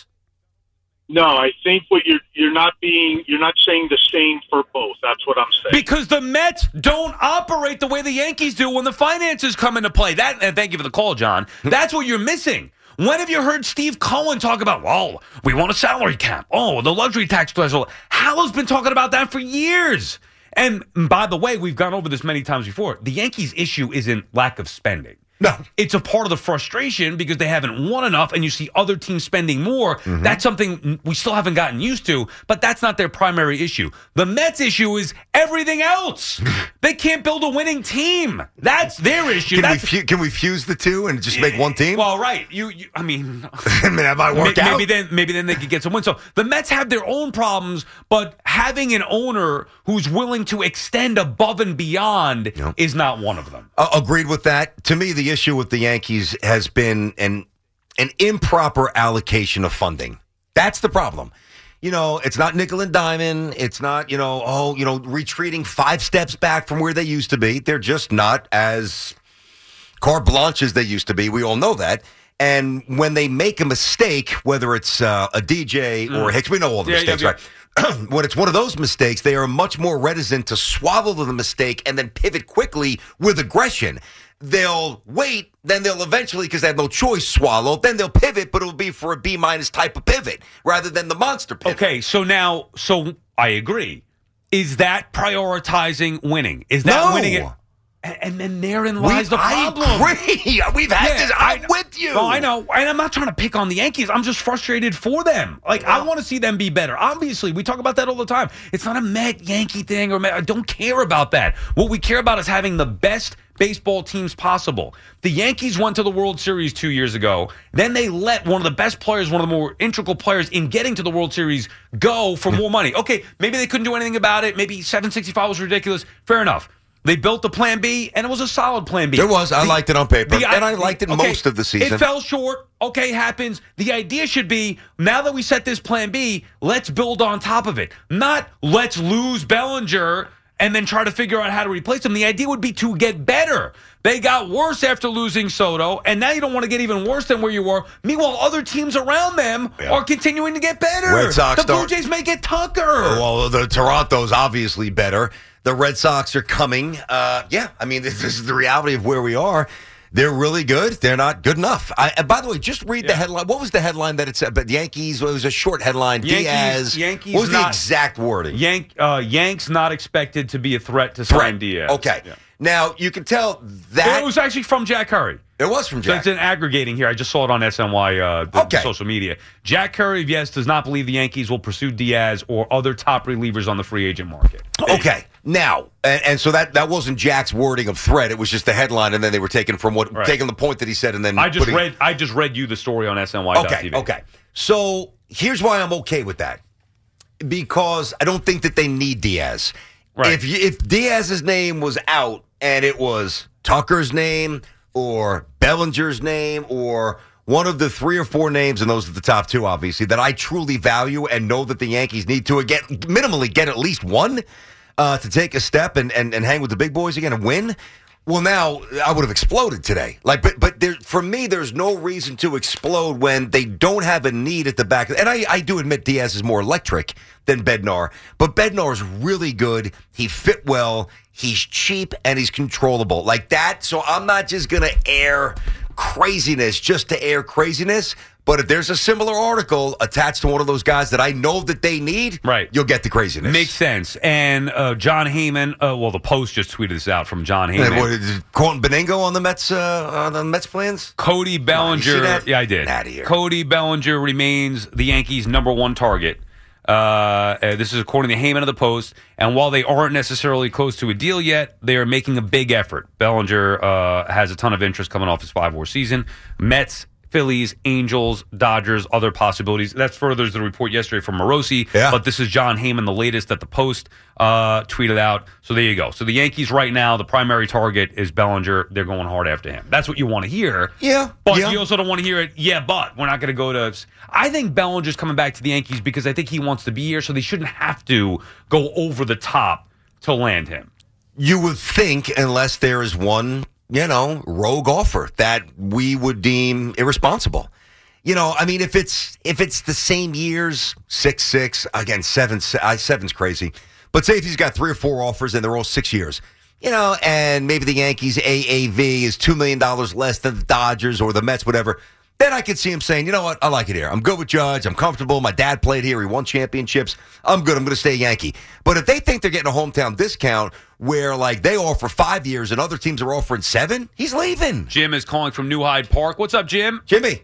No, I think what you're you're not being you're not saying the same for both. That's what I'm saying. Because the Mets don't operate the way the Yankees do when the finances come into play. That and thank you for the call, John. That's what you're missing. When have you heard Steve Cohen talk about, well, we want a salary cap. Oh, the luxury tax threshold. Hal's been talking about that for years. And by the way, we've gone over this many times before. The Yankees' issue isn't lack of spending. No. It's a part of the frustration because they haven't won enough and you see other teams spending more. Mm-hmm. That's something we still haven't gotten used to, but that's not their primary issue. The Mets' issue is everything else. They can't build a winning team. That's their issue. Can, That's we, fu- can we fuse the two and just make one team? well, right. You, you I mean, I mean, that might work May- out. Maybe then, maybe then they could get some wins. So the Mets have their own problems, but having an owner who's willing to extend above and beyond Yep. is not one of them. Uh, agreed with that. To me, the issue with the Yankees has been an an improper allocation of funding. That's the problem. You know, it's not nickel and diamond. It's not, you know, oh, you know, retreating five steps back from where they used to be. They're just not as carte blanche as they used to be. We all know that. And when they make a mistake, whether it's uh, a D J or a Hicks, we know all the Yeah, yeah, mistakes, yeah. right? When it's one of those mistakes, they are much more reticent to swallow the mistake and then pivot quickly with aggression. They'll wait, then they'll eventually, because they have no choice, swallow. Then they'll pivot, but it'll be for a B minus type of pivot rather than the monster pivot. Okay, so now, so I agree. Is that prioritizing winning? Is that No. winning it? And, and then therein lies We- the I problem. agree. We've had this. I'm with you. No, I know. And I'm not trying to pick on the Yankees. I'm just frustrated for them. Like, I want to see them be better. Obviously, we talk about that all the time. It's not a Met Yankee thing, or Met, I don't care about that. What we care about is having the best baseball teams possible. The Yankees went to the World Series two years ago. Then they let one of the best players, one of the more integral players in getting to the World Series, go for more money. Okay, maybe they couldn't do anything about it. Maybe seven sixty-five was ridiculous. Fair enough. They built the plan B, and it was a solid plan B. There was. I The- liked it on paper, the- and I liked it okay, most of the season. It fell short. Okay, happens. The idea should be, now that we set this plan B, let's build on top of it. Not let's lose Bellinger and then try to figure out how to replace him. The idea would be to get better. They got worse after losing Soto, and now you don't want to get even worse than where you were. Meanwhile, other teams around them Yeah. are continuing to get better. Red Sox the Blue don't- Jays may get Tucker. Well, the Toronto's obviously better. The Red Sox are coming. Uh, yeah, I mean, this is the reality of where we are. They're really good. They're not good enough. I, and by the way, just read the headline. What was the headline that it said? But the Yankees, well, it was a short headline. Yankees- Diaz. Yankees what was the not- exact wording? Yank, uh, Yanks not expected to be a threat to sign Threat. Diaz. Okay. Now, you can tell that. It was actually from Jack Curry. It was from So Jack. it's an aggregating here. I just saw it on S N Y uh, the, Okay. social media. Jack Curry, yes, does not believe the Yankees will pursue Diaz or other top relievers on the free agent market. Okay. Now, and, and so that, that wasn't Jack's wording of threat. It was just the headline, and then they were taking from what Right. taking the point that he said, and then I just putting, read. I just read you the story on S N Y dot T V. Okay, okay. So here's why I'm okay with that. Because I don't think that they need Diaz. Right. If you, if Diaz's name was out and it was Tucker's name or Bellinger's name or one of the three or four names, and those are the top two, obviously, that I truly value and know that the Yankees need to get minimally get at least one uh, to take a step and, and, and hang with the big boys again and win. Well, now I would have exploded today. Like, but but there, for me, there's no reason to explode when they don't have a need at the back. And I, I do admit Diaz is more electric than Bednar, but Bednar is really good. He fit well. He's cheap and he's controllable like that. So I'm not just gonna air craziness just to air craziness. But if there's a similar article attached to one of those guys that I know that they need, right, you'll get the craziness. Makes sense. And uh, John Heyman, uh, well, the Post just tweeted this out from John Heyman. And what, is Quentin Beningo on the Mets uh, on the Mets plans? Cody Bellinger. Oh, yeah, I did. Outta here. Cody Bellinger remains the Yankees' number one target. Uh, uh, this is according to Heyman of the Post. And while they aren't necessarily close to a deal yet, they are making a big effort. Bellinger uh, has a ton of interest coming off his five-war season. Mets, Phillies, Angels, Dodgers, other possibilities. That furthers the report yesterday from Morosi. Yeah. But this is John Heyman, the latest that the Post uh, tweeted out. So there you go. So the Yankees right now, the primary target is Bellinger. They're going hard after him. That's what you want to hear. Yeah. But yeah. you also don't want to hear it, yeah, but we're not going to go to... I think Bellinger's coming back to the Yankees because I think he wants to be here, so they shouldn't have to go over the top to land him. You would think, unless there is one... you know, rogue offer that we would deem irresponsible. You know, I mean, if it's if it's the same years, six six again, seven uh, seven's crazy. But say if he's got three or four offers and they're all six years, you know, and maybe the Yankees A A V is two million dollars less than the Dodgers or the Mets, whatever. Then I could see him saying, you know what, I like it here. I'm good with Judge. I'm comfortable. My dad played here. He won championships. I'm good. I'm going to stay Yankee. But if they think they're getting a hometown discount where, like, they offer five years and other teams are offering seven, he's leaving. Jim is calling from New Hyde Park. What's up, Jim? Jimmy.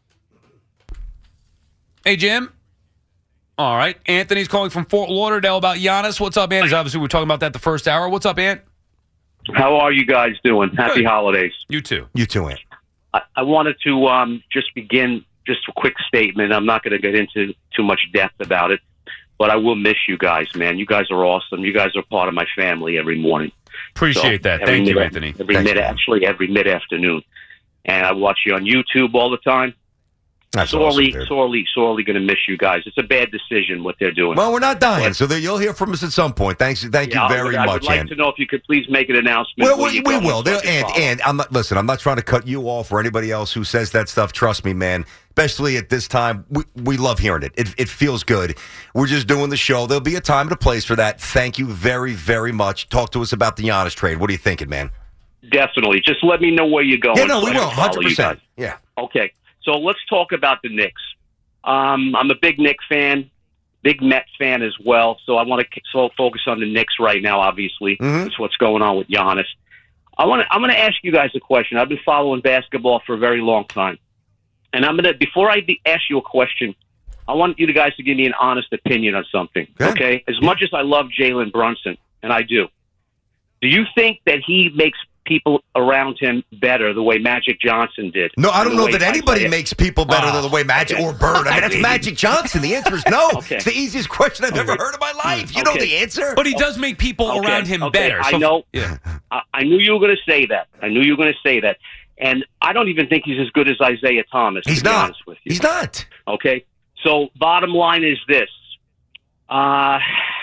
Hey, Jim. All right. Anthony's calling from Fort Lauderdale about Giannis. What's up, Ant? Obviously, we were talking about that the first hour. What's up, Ant? How are you guys doing? Happy Good. holidays. You too. You too, Ant. I, I wanted to um, just begin just a quick statement. I'm not going to get into too much depth about it, but I will miss you guys, man. You guys are awesome. You guys are part of my family every morning. Appreciate So, that. every Thank you, mid- Anthony. Every Thanks, mid, man. actually, every mid afternoon, and I watch you on YouTube all the time. That's sorely, awesome, dude. sorely, sorely going to miss you guys. It's a bad decision what they're doing. Well, we're not dying, so there, you'll hear from us at some point. Thanks, thank Yeah, you very I would, much, I would like Ant. to know if you could please make an announcement. Well, where we, you're we going will. so I There- can And, follow. and I'm not, listen, I'm not trying to cut you off or anybody else who says that stuff. Trust me, man. Especially at this time, we, we love hearing it. it. It feels good. We're just doing the show. There'll be a time and a place for that. Thank you very, very much. Talk to us about the Giannis trade. What are you thinking, man? Definitely. Just let me know where you're going. Yeah, no, so we I can will. follow one hundred you percent. guys. Yeah. Okay. So let's talk about the Knicks. Um, I'm a big Knicks fan, big Mets fan as well. So I want to so focus on the Knicks right now, obviously. Mm-hmm. That's what's going on with Giannis. I want to, I'm going to ask you guys a question. I've been following basketball for a very long time. And I'm going to, before I be, ask you a question, I want you guys to give me an honest opinion on something. Okay. Okay? As much as I love Jalen Brunson, and I do, do you think that he makes people around him better the way Magic Johnson did? No, I And don't the know way that anybody Isaiah- makes people better than the way Magic Okay. or Bird. I mean, that's Magic Johnson. The answer is no. Okay. It's the easiest question I've ever Okay. heard in my life. You know Okay. the answer. But he does make people Okay, around him okay, better. I So- know. Yeah. I, I knew you were going to say that. I knew you were going to say that. And I don't even think he's as good as Isaiah Thomas, He's to be not. honest with you. He's not. Okay? So bottom line is this. Uh,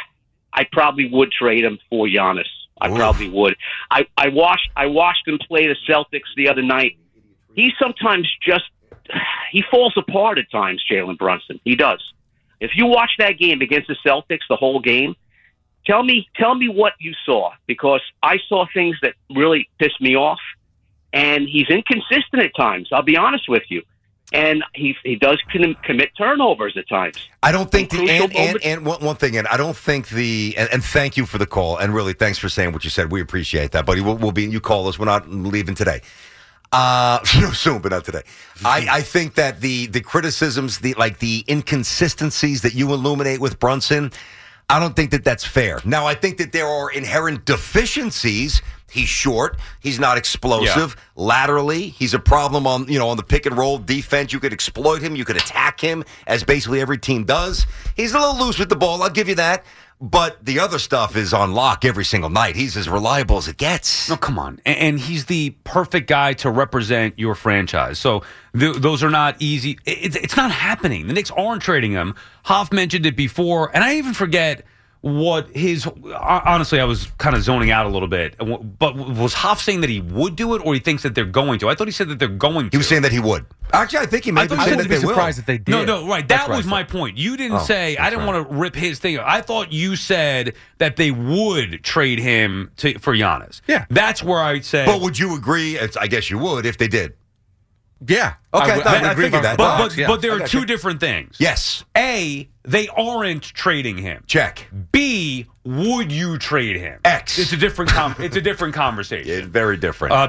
I probably would trade him for Giannis. I Oof. probably would. I, I watched I watched him play the Celtics the other night. He sometimes just he falls apart at times, Jalen Brunson. He does. If you watch that game against the Celtics, the whole game, tell me tell me what you saw, because I saw things that really pissed me off, and he's inconsistent at times. I'll be honest with you. And he he does com- commit turnovers at times. I don't think the Crucial and, and, moments. and one, one thing, and I don't think the and, and thank you for the call, and really thanks for saying what you said. We appreciate that, buddy. We'll, we'll be you call us. We're not leaving today. Uh, soon, but not today. I, I think that the the criticisms, the like the inconsistencies that you illuminate with Brunson, I don't think that that's fair. Now, I think that there are inherent deficiencies. He's short. He's not explosive. Laterally, he's a problem on you know on the pick and roll defense. You could exploit him. You could attack him, as basically every team does. He's a little loose with the ball. I'll give you that. But the other stuff is on lock every single night. He's as reliable as it gets. No, come on. And, and he's the perfect guy to represent your franchise. So th- those are not easy. It, it's not happening. The Knicks aren't trading him. Hoff mentioned it before, and I even forget what his honestly I was kind of zoning out a little bit, but was Hoff saying that he would do it, or he thinks that they're going to? I thought he said that they're going to. He was saying that he would. Actually, I think he may I be thought saying he that would they be surprised will. if they did. No, no, right. That was my point. You didn't Oh, say. I didn't want to rip his thing. I thought you said that they would trade him to for Giannis. Yeah, that's where I'd say. But would you agree? It's, I guess you would if they did. Yeah. Okay, I, I, I, I figured that. But, but, Yeah, but there I are got two you. different things. Yes. A, they aren't trading him. Check. B, would you trade him? X. It's a different. Com- it's a different conversation. It's very different. Uh,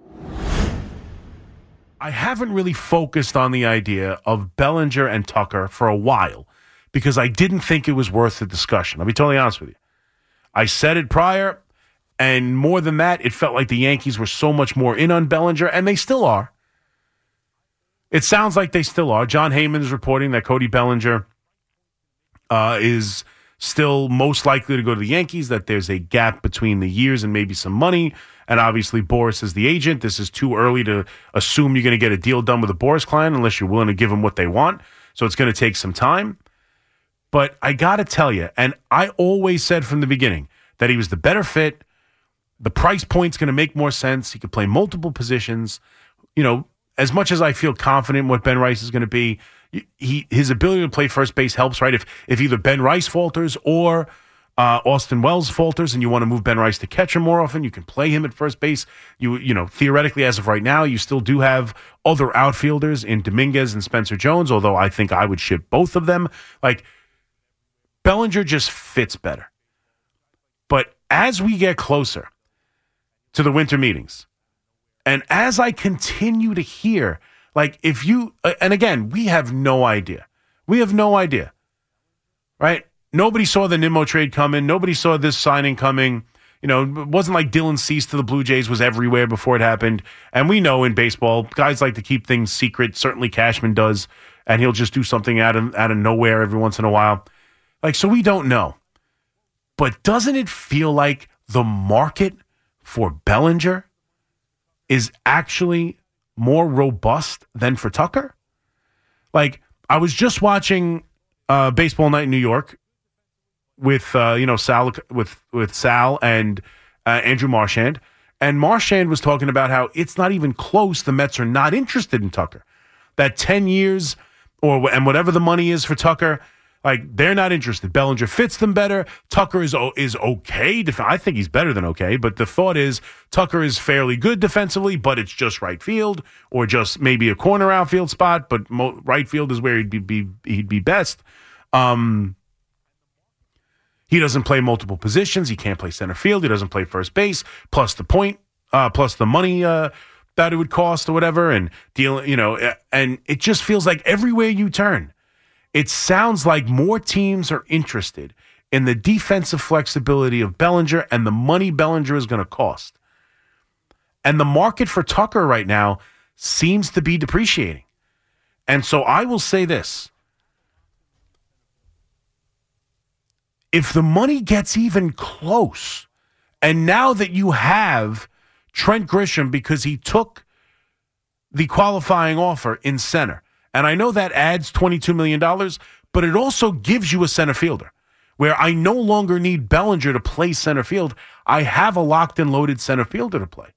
I haven't really focused on the idea of Bellinger and Tucker for a while because I didn't think it was worth the discussion. I'll be totally honest with you. I said it prior, and more than that, it felt like the Yankees were so much more in on Bellinger, and they still are. It sounds like they still are. John Heyman is reporting that Cody Bellinger uh, is still most likely to go to the Yankees, that there's a gap between the years and maybe some money. And obviously, Boris is the agent. This is too early to assume you're going to get a deal done with a Boris client unless you're willing to give them what they want. So it's going to take some time. But I got to tell you, and I always said from the beginning that he was the better fit. The price point's going to make more sense. He could play multiple positions. You know, as much as I feel confident in what Ben Rice is going to be, he his ability to play first base helps, right? If if either Ben Rice falters or uh, Austin Wells falters and you want to move Ben Rice to catcher more often, you can play him at first base. You you know, theoretically, as of right now, you still do have other outfielders in Dominguez and Spencer Jones, although I think I would ship both of them. Like, Bellinger just fits better. But as we get closer to the winter meetings, and as I continue to hear, like, if you, and again, we have no idea. We have no idea, right? Nobody saw the Nimmo trade coming. Nobody saw this signing coming. You know, it wasn't like Dylan Cease to the Blue Jays was everywhere before it happened. And we know in baseball, guys like to keep things secret. Certainly Cashman does, and he'll just do something out of, out of nowhere every once in a while. Like, so we don't know. But doesn't it feel like the market for Bellinger is actually more robust than for Tucker? Like, I was just watching uh, Baseball Night in New York with uh, you know Sal with with Sal and uh, Andrew Marchand, and Marchand was talking about how it's not even close. The Mets are not interested in Tucker. That ten years or and whatever the money is for Tucker, like, they're not interested. Bellinger fits them better. Tucker is is okay. Def- I think he's better than okay, but the thought is Tucker is fairly good defensively, but it's just right field or just maybe a corner outfield spot, but mo- right field is where he'd be, be he'd be best. Um, he doesn't play multiple positions. He can't play center field. He doesn't play first base, plus the point, uh, plus the money uh, that it would cost or whatever, and deal, you know, and it just feels like everywhere you turn, it sounds like more teams are interested in the defensive flexibility of Bellinger and the money Bellinger is going to cost. And the market for Tucker right now seems to be depreciating. And so I will say this. If the money gets even close, and now that you have Trent Grisham because he took the qualifying offer in center, and I know that adds twenty-two million dollars, but it also gives you a center fielder where I no longer need Bellinger to play center field. I have a locked and loaded center fielder to play.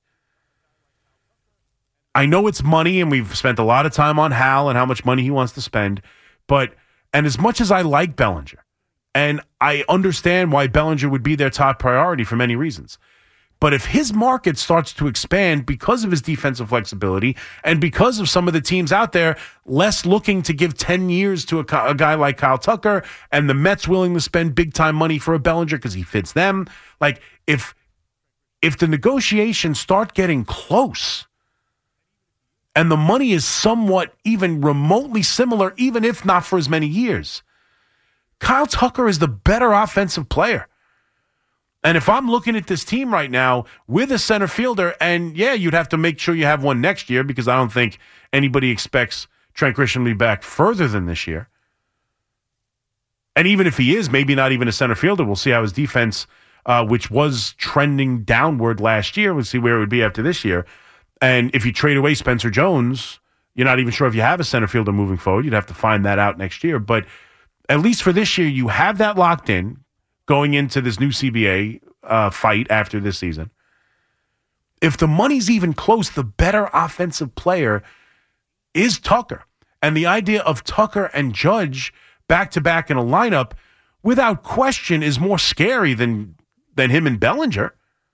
I know it's money, and we've spent a lot of time on Hal and how much money he wants to spend, but, and as much as I like Bellinger, and I understand why Bellinger would be their top priority for many reasons, but if his market starts to expand because of his defensive flexibility and because of some of the teams out there less looking to give ten years to a, a guy like Kyle Tucker, and the Mets willing to spend big-time money for a Bellinger because he fits them, like, if if the negotiations start getting close and the money is somewhat even remotely similar, even if not for as many years, Kyle Tucker is the better offensive player. And if I'm looking at this team right now with a center fielder, and yeah, you'd have to make sure you have one next year because I don't think anybody expects Trent Grisham to be back further than this year. And even if he is, maybe not even a center fielder, we'll see how his defense, uh, which was trending downward last year, we'll see where it would be after this year. And if you trade away Spencer Jones, you're not even sure if you have a center fielder moving forward. You'd have to find that out next year. But at least for this year, you have that locked in going into this new C B A uh, fight after this season. If the money's even close, the better offensive player is Tucker. And the idea of Tucker and Judge back-to-back in a lineup, without question, is more scary than, than him and Bellinger.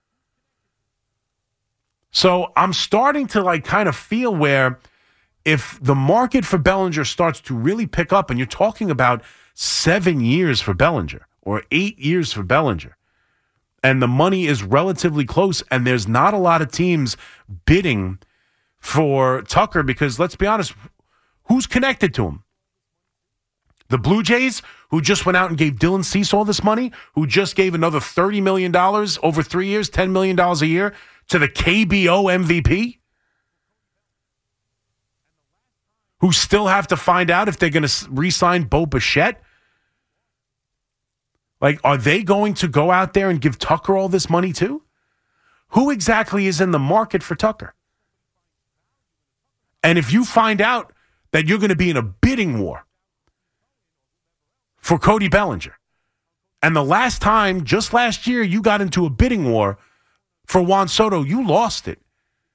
So I'm starting to like kind of feel where if the market for Bellinger starts to really pick up, and you're talking about seven years for Bellinger or eight years for Bellinger, and the money is relatively close, and there's not a lot of teams bidding for Tucker because, let's be honest, who's connected to him? The Blue Jays, who just went out and gave Dylan Cease all this money, who just gave another thirty million dollars over three years, ten million dollars a year to the K B O M V P, who still have to find out if they're going to re-sign Bo Bichette. Like, are they going to go out there and give Tucker all this money too? Who exactly is in the market for Tucker? And if you find out that you're going to be in a bidding war for Cody Bellinger, and the last time, just last year, you got into a bidding war for Juan Soto, you lost it.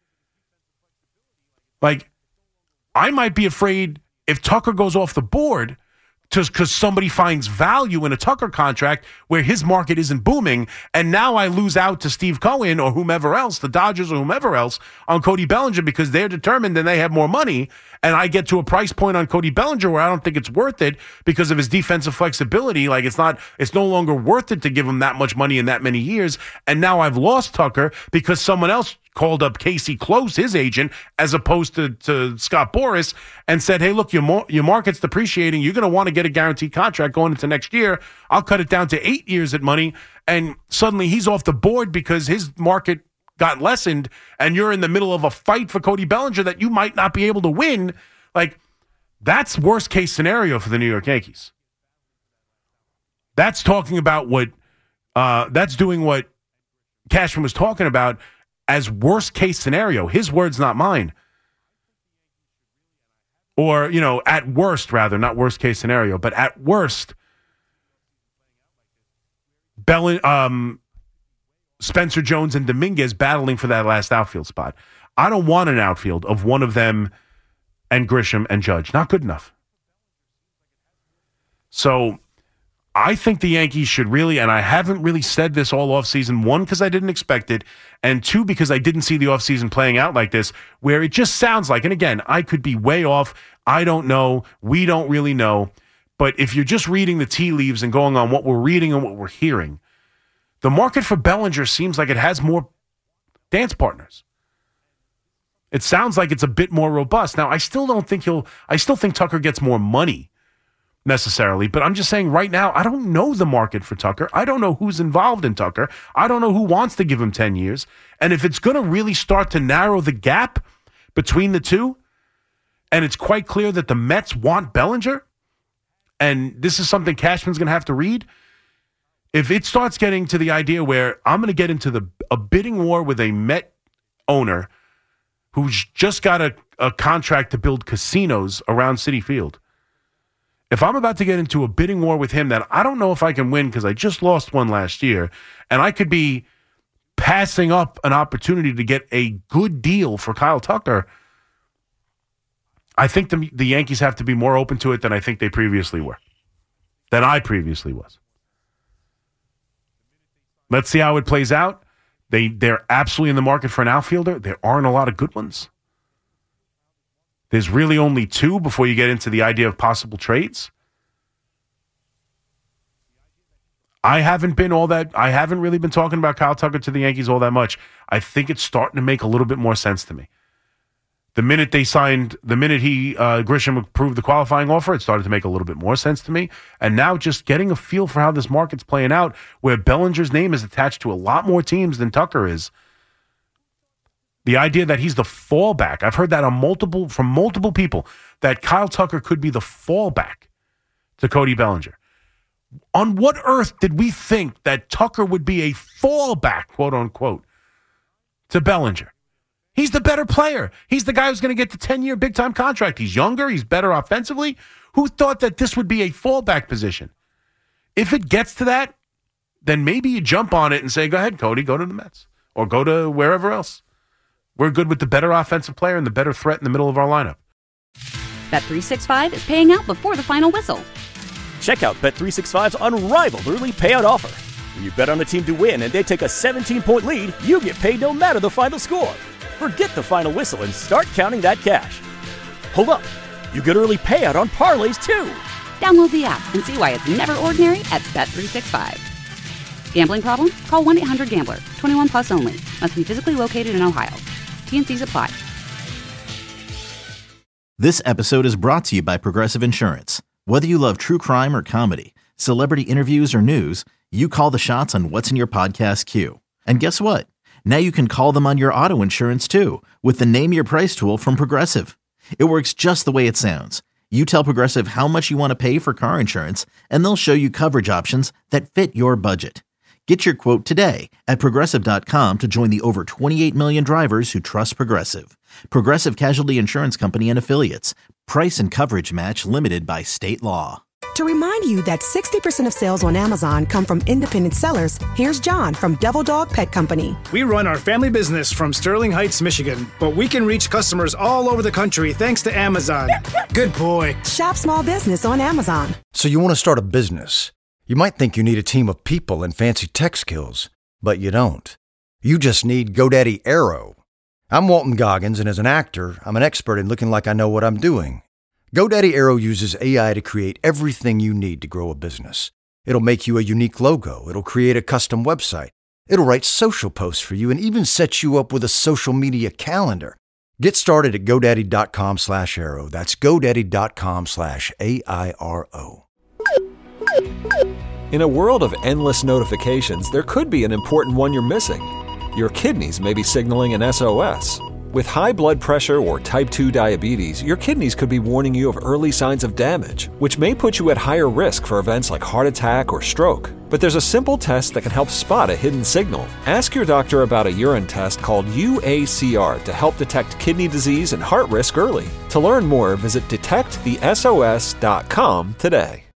Like, I might be afraid if Tucker goes off the board because somebody finds value in a Tucker contract where his market isn't booming, and now I lose out to Steve Cohen or whomever else, the Dodgers or whomever else, on Cody Bellinger because they're determined and they have more money, and I get to a price point on Cody Bellinger where I don't think it's worth it because of his defensive flexibility. Like, it's not, it's no longer worth it to give him that much money in that many years, and now I've lost Tucker because someone else called up Casey Close, his agent, as opposed to, to Scott Boras, and said, hey, look, your, mo- your market's depreciating. You're going to want to get a guaranteed contract going into next year. I'll cut it down to eight years at money. And suddenly he's off the board because his market got lessened, and you're in the middle of a fight for Cody Bellinger that you might not be able to win. Like, that's worst case scenario for the New York Yankees. That's talking about what, uh, that's doing what Cashman was talking about as worst case scenario. His words, not mine. Or, you know, at worst, rather, not worst case scenario, but at worst, Bell, um, Spencer Jones and Dominguez battling for that last outfield spot. I don't want an outfield of one of them and Grisham and Judge. Not good enough. So I think the Yankees should really, and I haven't really said this all offseason, one, because I didn't expect it, and two, because I didn't see the offseason playing out like this, where it just sounds like, and again, I could be way off, I don't know, we don't really know, but if you're just reading the tea leaves and going on what we're reading and what we're hearing, the market for Bellinger seems like it has more dance partners. It sounds like it's a bit more robust. Now, I still don't think he'll, I still think Tucker gets more money necessarily, but I'm just saying right now, I don't know the market for Tucker. I don't know who's involved in Tucker. I don't know who wants to give him ten years. And if it's going to really start to narrow the gap between the two, and it's quite clear that the Mets want Bellinger, and this is something Cashman's going to have to read, if it starts getting to the idea where I'm going to get into the a bidding war with a Met owner who's just got a, a contract to build casinos around Citi Field, if I'm about to get into a bidding war with him that I don't know if I can win because I just lost one last year, and I could be passing up an opportunity to get a good deal for Kyle Tucker, I think the, the Yankees have to be more open to it than I think they previously were, than I previously was. Let's see how it plays out. They, they're absolutely in the market for an outfielder. There aren't a lot of good ones. There's really only two before you get into the idea of possible trades. I haven't been all that, I haven't really been talking about Kyle Tucker to the Yankees all that much. I think it's starting to make a little bit more sense to me. The minute they signed, the minute he, uh, Grisham approved the qualifying offer, it started to make a little bit more sense to me. And now just getting a feel for how this market's playing out, where Bellinger's name is attached to a lot more teams than Tucker is. The idea that he's the fallback, I've heard that on multiple from multiple people, that Kyle Tucker could be the fallback to Cody Bellinger. On what earth did we think that Tucker would be a fallback, quote unquote, to Bellinger? He's the better player. He's the guy who's going to get the ten-year big-time contract. He's younger. He's better offensively. Who thought that this would be a fallback position? If it gets to that, then maybe you jump on it and say, go ahead, Cody, go to the Mets or go to wherever else. We're good with the better offensive player and the better threat in the middle of our lineup. Bet three sixty-five is paying out before the final whistle. Check out Bet three sixty-five's unrivaled early payout offer. When you bet on a team to win and they take a seventeen-point lead, you get paid no matter the final score. Forget the final whistle and start counting that cash. Hold up. You get early payout on parlays, too. Download the app and see why it's never ordinary at Bet three sixty-five. Gambling problem? Call one eight hundred gambler. twenty-one plus only. Must be physically located in Ohio. T and Cs apply. This episode is brought to you by Progressive Insurance. Whether you love true crime or comedy, celebrity interviews or news, you call the shots on what's in your podcast queue. And guess what? Now you can call them on your auto insurance too with the Name Your Price tool from Progressive. It works just the way it sounds. You tell Progressive how much you want to pay for car insurance, and they'll show you coverage options that fit your budget. Get your quote today at Progressive dot com to join the over twenty-eight million drivers who trust Progressive. Progressive Casualty Insurance Company and Affiliates. Price and coverage match limited by state law. To remind you that sixty percent of sales on Amazon come from independent sellers, here's John from Devil Dog Pet Company. We run our family business from Sterling Heights, Michigan, but we can reach customers all over the country thanks to Amazon. Good boy. Shop small business on Amazon. So you want to start a business. You might think you need a team of people and fancy tech skills, but you don't. You just need GoDaddy Aero. I'm Walton Goggins, and as an actor, I'm an expert in looking like I know what I'm doing. GoDaddy Aero uses A I to create everything you need to grow a business. It'll make you a unique logo. It'll create a custom website. It'll write social posts for you and even set you up with a social media calendar. Get started at GoDaddy.com slash Aero. That's GoDaddy.com slash A I R O. In a world of endless notifications, there could be an important one you're missing. Your kidneys may be signaling an S O S. With high blood pressure or type two diabetes, your kidneys could be warning you of early signs of damage, which may put you at higher risk for events like heart attack or stroke. But there's a simple test that can help spot a hidden signal. Ask your doctor about a urine test called U A C R to help detect kidney disease and heart risk early. To learn more, visit detect the S O S dot com today.